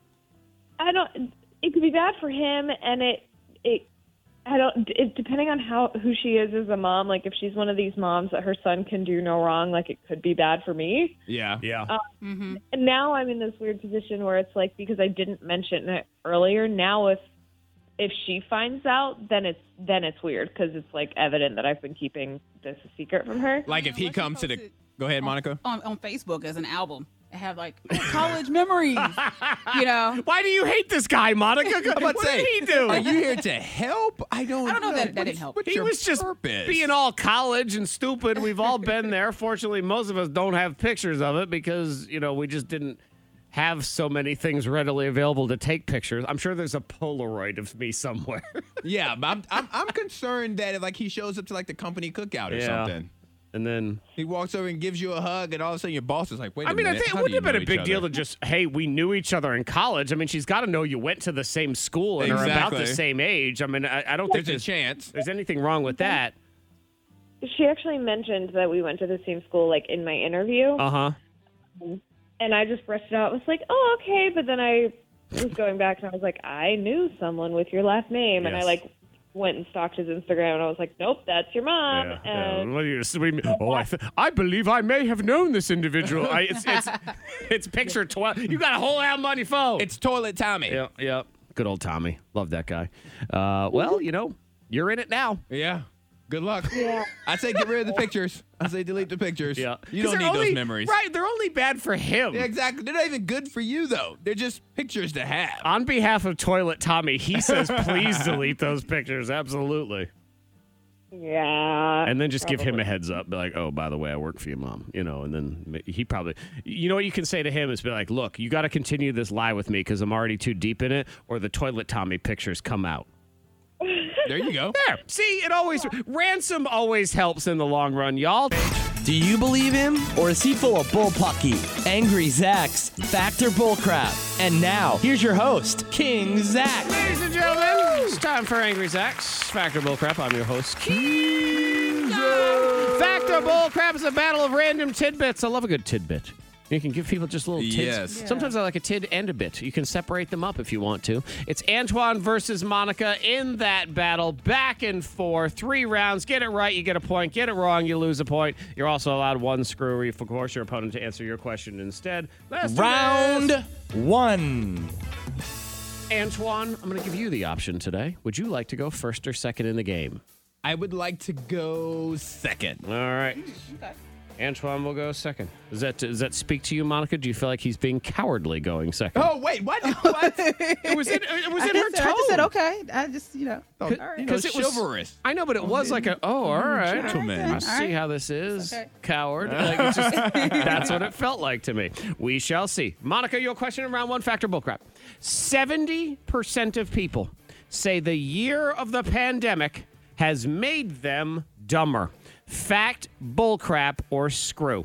I don't. It could be bad for him, and it it. I don't. It, depending on how who she is as a mom, like if she's one of these moms that her son can do no wrong, like it could be bad for me. Yeah, yeah. Um, mm-hmm. And now I'm in this weird position where it's like because I didn't mention it earlier. Now if if she finds out, then it's then it's weird because it's like evident that I've been keeping this a secret from her. Like if he comes to the. Go ahead, Monica. On, on Facebook as an album. I have like college memories, you know. Why do you hate this guy, Monica? I'm about to What say, did he do? Are you here to help? I don't. I don't know know that that What's- didn't help. what's He your was just purpose? being all college and stupid. We've all been there. Fortunately, most of us don't have pictures of it because, you know, we just didn't have so many things readily available to take pictures. I'm sure there's a Polaroid of me somewhere. Yeah, but I'm, I'm I'm concerned that if like he shows up to like the company cookout or Yeah. something. And then He walks over and gives you a hug, and all of a sudden your boss is like, "Wait a I mean, minute." I think it how do wouldn't have you been a know big each deal other? to just, hey, we knew each other in college. I mean, she's got to know you went to the same school and are about the Exactly. same age. I mean, I, I don't think There's a there's, chance. there's anything wrong with that. She actually mentioned that we went to the same school, like in my interview, Uh huh. and I just brushed it out. I was like, "Oh, okay," but then I was going back and I was like, "I knew someone with your last name," and I Yes. like went and stalked his Instagram, and I was like, "Nope, that's your mom." Yeah, and yeah. What do you, what do you mean? Oh, I, th- I believe I may have known this individual. I, it's, it's, it's picture twelve. You got a whole album on your phone. It's Toilet Tommy. yeah, yeah. Good old Tommy. Love that guy. Uh, well, you know, you're in it now. Yeah. Good luck. Yeah. I say get rid of the pictures. I say delete the pictures. Yeah. You 'Cause don't they're need only- those memories. Right. They're only bad for him. Yeah, exactly. They're not even good for you though. They're just pictures to have. On behalf of Toilet Tommy, he says, please delete those pictures. Absolutely. Yeah. And then just give him a heads up. Be like, oh, by the way, I work for your mom. You know, and then he probably, you know what you can say to him is be like, look, you got to continue this lie with me because I'm already too deep in it or the Toilet Tommy pictures come out. There you go. There. See, it always, ransom always helps in the long run, y'all. Do you believe him, or is he full of bullpucky? Angry Zach's Factor Bullcrap. And now, here's your host, King Zach. Ladies and gentlemen, it's time for Angry Zach's Factor Bullcrap. I'm your host, King Zach. Factor Bullcrap is a battle of random tidbits. I love a good tidbit. You can give people just little tids. Yes. Yeah. Sometimes I like a tid and a bit. You can separate them up if you want to. It's Antoine versus Monica in that battle, back and forth, three rounds. Get it right, you get a point. Get it wrong, you lose a point. You're also allowed one screwy for course your opponent to answer your question instead. Let's do Round this. one. Antoine, I'm going to give you the option today. Would you like to go first or second in the game? I would like to go second. All right. Okay. Antoine will go second. Does that does that speak to you, Monica? Do you feel like he's being cowardly going second? Oh wait, what? What? It was in it was I in her just said, tone. I just said okay. I just you know. Oh, all right. you know, Because it was chivalrous. I know, but it was like a oh, all right, Gentleman. I All see right. how this is, Okay. coward. Like it's just that's what it felt like to me. We shall see. Monica, your question in round one, Factor Bullcrap. Seventy percent of people say the year of the pandemic has made them dumber. Fact, bullcrap, or screw?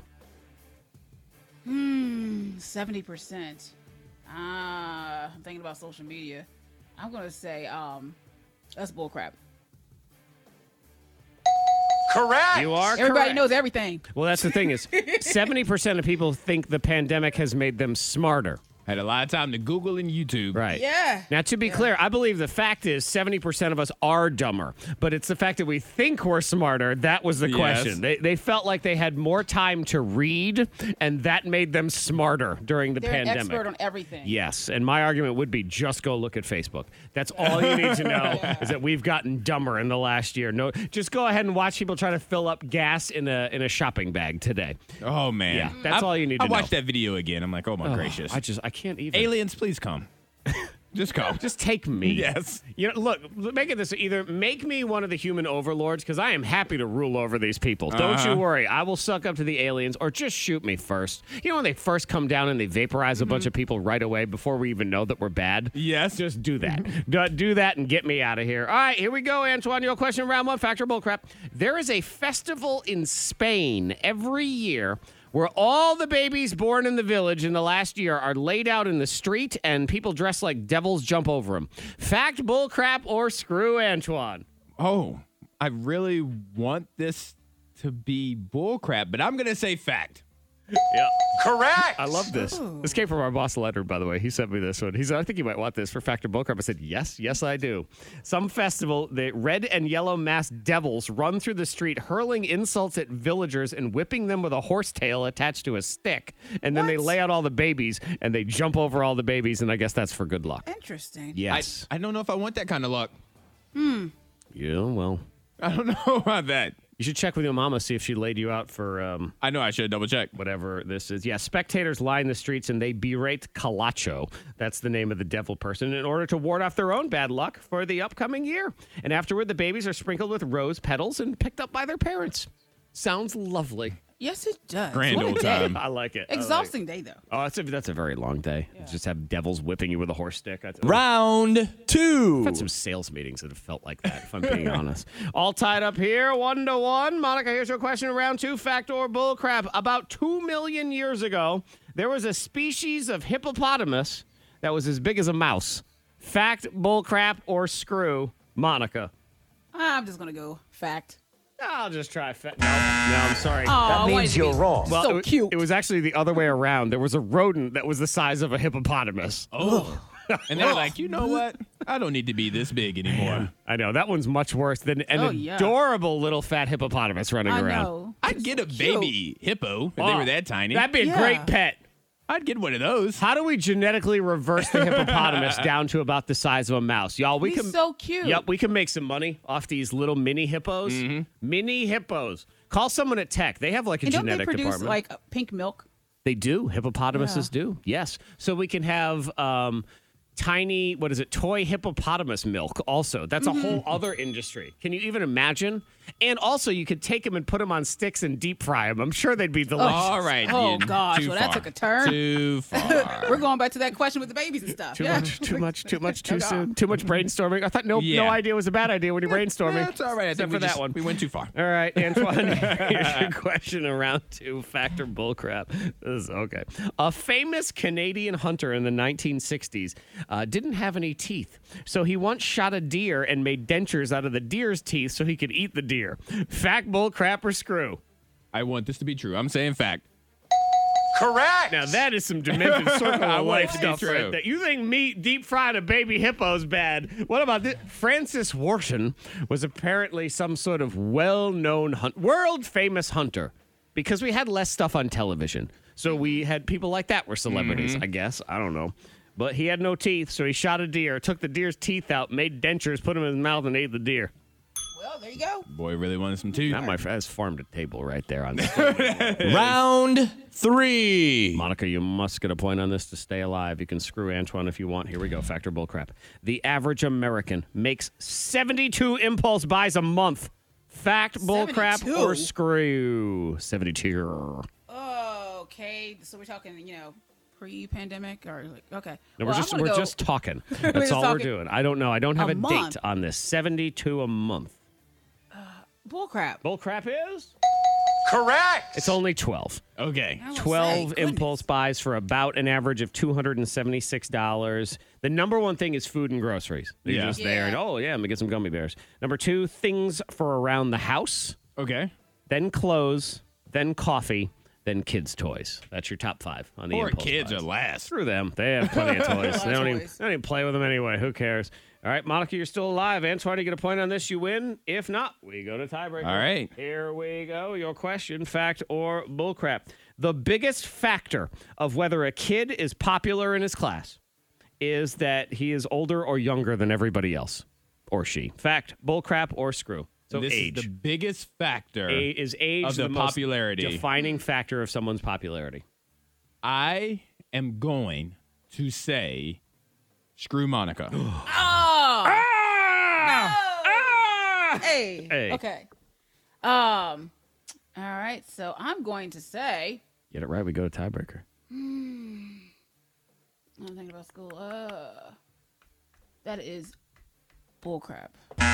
Hmm, seventy percent. Ah, I'm thinking about social media. I'm gonna say um, that's bullcrap. Correct. You are Everybody correct. knows everything. Well, that's the thing is, seventy percent of people think the pandemic has made them smarter. Had a lot of time to Google and YouTube. Right. Yeah. Now, to be clear, I believe the fact is seventy percent of us are dumber, but it's the fact that we think we're smarter. That was the Yes. question. They, they felt like they had more time to read, and that made them smarter during the They're an pandemic. expert on everything. Yes, and my argument would be just go look at Facebook. That's all you need to know is that we've gotten dumber in the last year. No, just go ahead and watch people try to fill up gas in a in a shopping bag today. Oh man. Yeah, that's I, all you need I to know. watched that video again. I'm like, oh my Oh, gracious. I just I can't even. Aliens, please come. Just come. Just take me. Yes. You know, look, make it this either make me one of the human overlords because I am happy to rule over these people. Don't Uh-huh. you worry. I will suck up to the aliens or just shoot me first. You know when they first come down and they vaporize a bunch of people right away before we even know that we're bad? Yes. Just do that. do, do that and get me out of here. All right, here we go, Antoine. Your question, round one, factor bullcrap. There is a festival in Spain every year where all the babies born in the village in the last year are laid out in the street and people dressed like devils jump over them. Fact, bull crap, or screw Antoine? Oh, I really want this to be bullcrap, but I'm going to say fact. Yeah. Correct. I love this. This came from our boss, Leonard, by the way. He sent me this one. He said, I think you might want this for Factor Bullcrap. I said, yes, yes, I do. Some festival, the red and yellow masked devils run through the street, hurling insults at villagers and whipping them with a horse tail attached to a stick. And then they lay out all the babies and they jump over all the babies. And I guess that's for good luck. Interesting. Yes. I, I don't know if I want that kind of luck. Hmm. Yeah, well. I don't know about that. You should check with your mama, see if she laid you out for... Um, I know I should double check. Whatever this is. Yeah, spectators line the streets and they berate Calacho. That's the name of the devil person in order to ward off their own bad luck for the upcoming year. And afterward, the babies are sprinkled with rose petals and picked up by their parents. Sounds lovely. Yes, it does. Grand What a old day. time. I like it. I like Exhausting it. day, though. Oh, that's a, that's a very long day. Just have devils whipping you with a horse stick. That's, Round two. I've had some sales meetings that have felt like that, if I'm being honest. All tied up here, one to one. Monica, here's your question. Round two, fact or bull crap. About two million years ago, there was a species of hippopotamus that was as big as a mouse. Fact, bull crap, or screw, Monica? I'm just going to go fact. I'll just try fact. No, no, I'm sorry. Oh, that means you're wrong. Well, so it, cute. It was actually the other way around. There was a rodent that was the size of a hippopotamus. Oh. And they're like, you know what? I don't need to be this big anymore. I know. That one's much worse than an Oh, yeah. adorable little fat hippopotamus running I around. know. I'd get a baby hippo if they Oh, were that tiny. That'd be a Yeah. great pet. I'd get one of those. How do we genetically reverse the hippopotamus down to about the size of a mouse? Y'all, we He's can so cute. Yep, we can make some money off these little mini hippos. Mini hippos. Call someone at Tech. They have like a And don't they genetic produce, department. like, uh, pink milk? They do. Hippopotamuses do. Yes. So we can have um, tiny, what is it, toy hippopotamus milk also. That's a whole other industry. Can you even imagine? And also, you could take them and put them on sticks and deep fry them. I'm sure they'd be delicious. All right. Oh, Ian, gosh. too Well, that far. took a turn. Too far. We're going back to that question with the babies and stuff. Too yeah. much, too much, too much, too Okay. soon. Too much brainstorming. I thought no, Yeah. no idea was a bad idea when you're brainstorming. That's all right. I Except think we for that just- one. We went too far. All right, Antoine, here's your question around two. Factor bullcrap. This is okay. A famous Canadian hunter in the nineteen sixties uh, didn't have any teeth. So he once shot a deer and made dentures out of the deer's teeth so he could eat the deer. Fact, bullcrap, or screw? I want this to be true. I'm saying fact. Correct. Now, that is some demented circle I of want life it to be stuff true. right there. You think meat deep fried a baby hippo is bad. What about this? Francis Wharton was apparently some sort of well-known, hunt, world-famous hunter because we had less stuff on television. So we had people like that were celebrities, I guess. I don't know. But he had no teeth, so he shot a deer, took the deer's teeth out, made dentures, put them in his mouth, and ate the deer. Well, there you go. Boy really wanted some too. That, my friend, is farm to table right there on Round three. Monica, you must get a point on this to stay alive. You can screw Antoine if you want. Here we go. Factor bullcrap. The average American makes seventy-two impulse buys a month. Fact, bullcrap, seventy-two? or screw? seventy-two. Okay, so we're talking, you know, pre-pandemic or like, okay. No, Well, we're I'm just gonna we're go- just talking. We're That's just all we're talking. doing. I don't know. I don't have A a, month. date on this. seventy-two a month. Bullcrap. Bullcrap is? Correct. It's only twelve. Okay. I will say, twelve goodness. impulse buys for about an average of two hundred seventy-six dollars. The number one thing is food and groceries. You're Yeah. just there and, Yeah. oh, yeah, I'm going to get some gummy bears. Number two, things for around the house, Okay. then clothes, then coffee, then kids' toys. That's your top five on the Poor impulse kids buys. are last. Screw them. They have plenty of toys. lot They of don't, even, toys. they don't even play with them anyway. Who cares? All right, Monica, you're still alive. Antoine, you get a point on this. You win. If not, we go to tiebreaker. All right. Here we go. Your question, fact or bullcrap. The biggest factor of whether a kid is popular in his class is that he is older or younger than everybody else, or she. Fact, bullcrap, or screw. So this age. is the biggest factor A, is age of the, most popularity. defining factor of someone's popularity? I am going to say Screw Monica. Oh. Ah! No. Hey. Hey. Okay. Um. All right. So I'm going to say. Get it right, we go to tiebreaker. Hmm, I'm thinking about school. Uh, that is bullcrap.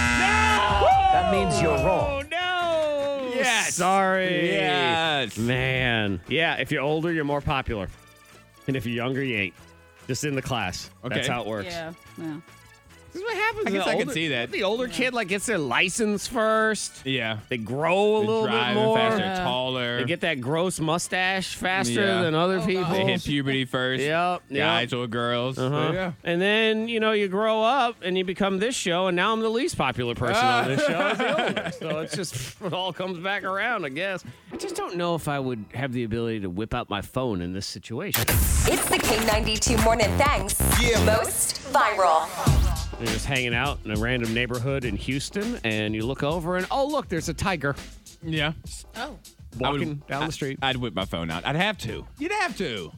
That means you're wrong. Oh, no. Yes. Sorry. Yes. Man. Yeah, if you're older, you're more popular. And if you're younger, you ain't. Just in the class. Okay. That's how it works. Yeah. Yeah. This is what happens. I guess The I can older- see that. The older kid like gets their license first. Yeah. They grow a They little bit drive more. faster, Yeah. taller. They get that gross mustache faster Yeah. than other Oh, people. God. They hit puberty first. Yep, yep. Guys or girls. Uh-huh. So, yeah. And then, you know, you grow up and you become this show, and now I'm the least popular person on this show as the oldest. So it's just, it all comes back around, I guess. I just don't know if I would have the ability to whip out my phone in this situation. It's the K ninety-two Morning Thangs. Most viral. You're just hanging out in a random neighborhood in Houston, and you look over, and oh, look, there's a tiger Yeah. Oh. walking down I- the street. I'd whip my phone out. I'd have to. You'd have to.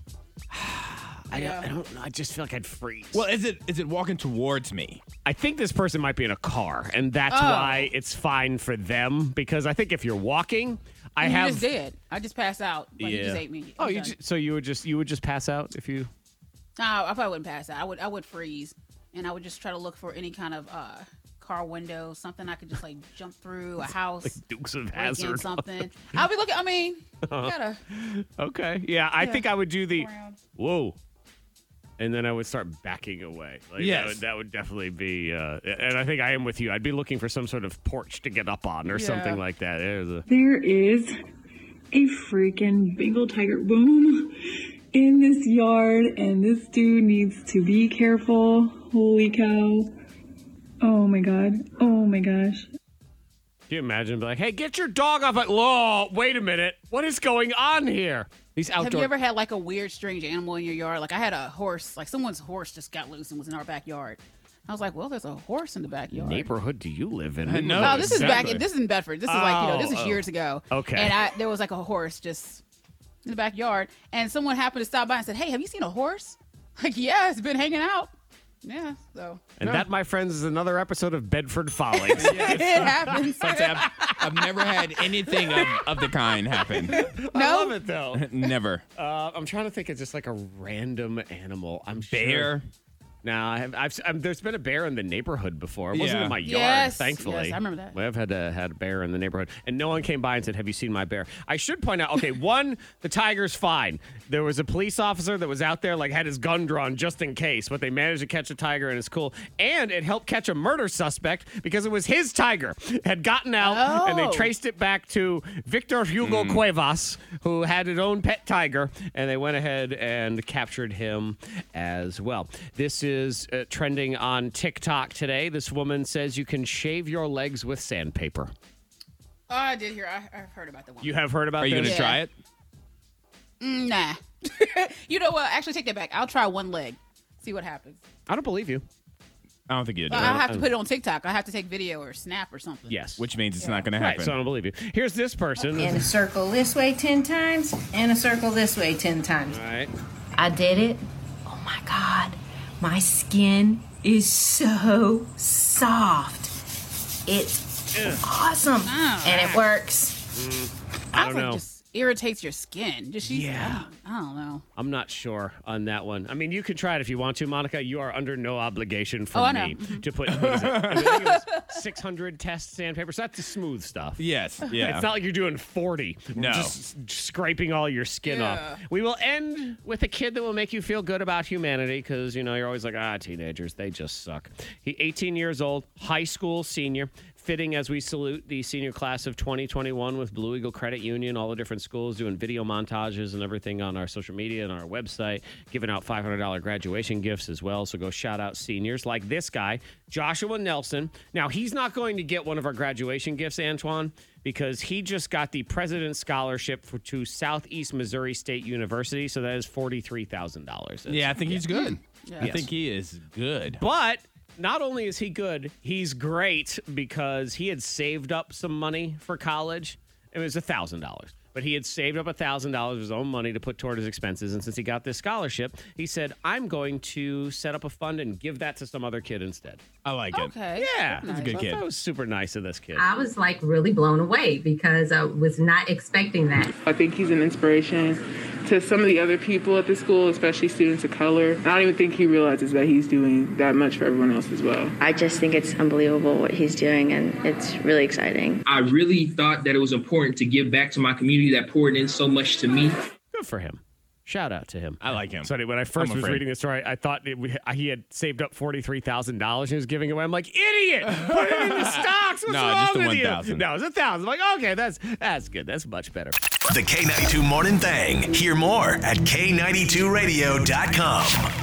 I, don't, I don't know. I just feel like I'd freeze. Well, is it is it walking towards me? I think this person might be in a car, and that's Oh. why it's fine for them. Because I think if you're walking, I you have. just did. I just passed out. Like, You just ate me. Oh, I'm you done. ju- so you would just you would just pass out if you. No, I probably wouldn't pass out. I would. I would freeze, and I would just try to look for any kind of uh, car window, something I could just like jump through, a house, Like Dukes of break in Hazzard. something. I'll be looking. I mean, you gotta. Okay. Yeah, I Yeah. think I would do the Around. whoa. And then I would start backing away. Like Yes. that would, that would definitely be uh, and I think I am with you. I'd be looking for some sort of porch to get up on or Yeah. something like that. There's a There is a freaking Bengal tiger boom in this yard, and this dude needs to be careful. Holy cow. Oh my god. Oh my gosh. Can you imagine be like, hey, get your dog off it. Whoa, wait a minute. What is going on here? These outdoor Have you ever had like a weird, strange animal in your yard? Like I had a horse. Like someone's horse just got loose and was in our backyard. I was like, well, there's a horse in the backyard. neighborhood do you live in? I know. No, this is back. Exactly. This is in Bedford. This is like you know, this is Oh, oh. years ago. Okay. And I, there was like a horse just in the backyard, and someone happened to stop by and said, "Hey, have you seen a horse?" Like, yeah, it's been hanging out. Yeah. So And that, my friends, is another episode of Bedford Follies. it happens. I've, I've never had anything of, of the kind happen. I love it though. Never. Uh, I'm trying to think of just like a random animal. I'm Bear. Sure. No, I have, I've, i there's been a bear in the neighborhood before. It wasn't Yeah. in my yard, Yes, thankfully. yes, I remember that. We have had a, had a bear in the neighborhood, and no one came by and said, "Have you seen my bear?" I should point out, okay, one, the tiger's fine. There was a police officer that was out there, like had his gun drawn just in case, but they managed to catch a tiger, and it's cool. And it helped catch a murder suspect because it was his tiger had gotten out, and they Oh. traced it back to Victor Hugo Cuevas, who had his own pet tiger, and they went ahead and captured him as well. This is uh, trending on TikTok today. This woman says you can shave your legs with sandpaper. Oh, I did hear. I, I've heard about the one. You have heard about Are you this? going to Yeah. try it? Mm, nah. You know what? Actually, take that back. I'll try one leg. See what happens. I don't believe you. I don't think you'd do But I it. have to put it on TikTok. I have to take video or snap or something. Yes. Which means it's not going to Right, happen. so I don't believe you. Here's this person. And a circle this way ten times, and a circle this way ten times. All right. I did it. Oh my God. My skin is so soft. It's awesome. Oh, and it works. I don't Sounds like know. just irritates your skin. Just she's, Yeah. I don't, I don't know. I'm not sure on that one. I mean, you can try it if you want to, Monica. You are under no obligation from Oh, I know. me to put what is it? I, mean, I think it was six hundred test sandpaper. So that's the smooth stuff. Yes. Yeah. It's not like you're doing forty. No. Just scraping all your skin Yeah. off. We will end with a kid that will make you feel good about humanity because, you know, you're always like, ah, teenagers, they just suck. He, eighteen years old, high school senior. Fitting as we salute the senior class of twenty twenty-one with Blue Eagle Credit Union, all the different schools doing video montages and everything on our social media and our website, giving out five hundred dollars graduation gifts as well. So go shout out seniors like this guy, Joshua Nelson. Now, he's not going to get one of our graduation gifts, Antoine, because he just got the President's Scholarship for, to Southeast Missouri State University. So that is forty-three thousand dollars. Yeah, I think he's good. I Yes. think he is good. But not only is he good, he's great because he had saved up some money for college. It was one thousand dollars. but he had saved up one thousand dollars of his own money to put toward his expenses. And since he got this scholarship, he said, I'm going to set up a fund and give that to some other kid instead. I like it. Okay. Yeah. That's a good kid. That was super nice of this kid. I was like really blown away because I was not expecting that. I think he's an inspiration to some of the other people at the school, especially students of color. I don't even think he realizes that he's doing that much for everyone else as well. I just think it's unbelievable what he's doing, and it's really exciting. I really thought that it was important to give back to my community that poured in so much to me. Good for him. Shout out to him. I like him. So when I first I'm a was friend. reading the story, I thought it, he had saved up forty-three thousand dollars and he was giving away. I'm like, idiot! Put it in the stocks. What's No, wrong just the with one you? thousand. No, it's a thousand. I'm like, okay, that's that's good. That's much better. The K ninety-two Morning Thang. Hear more at K ninety-two radio dot com.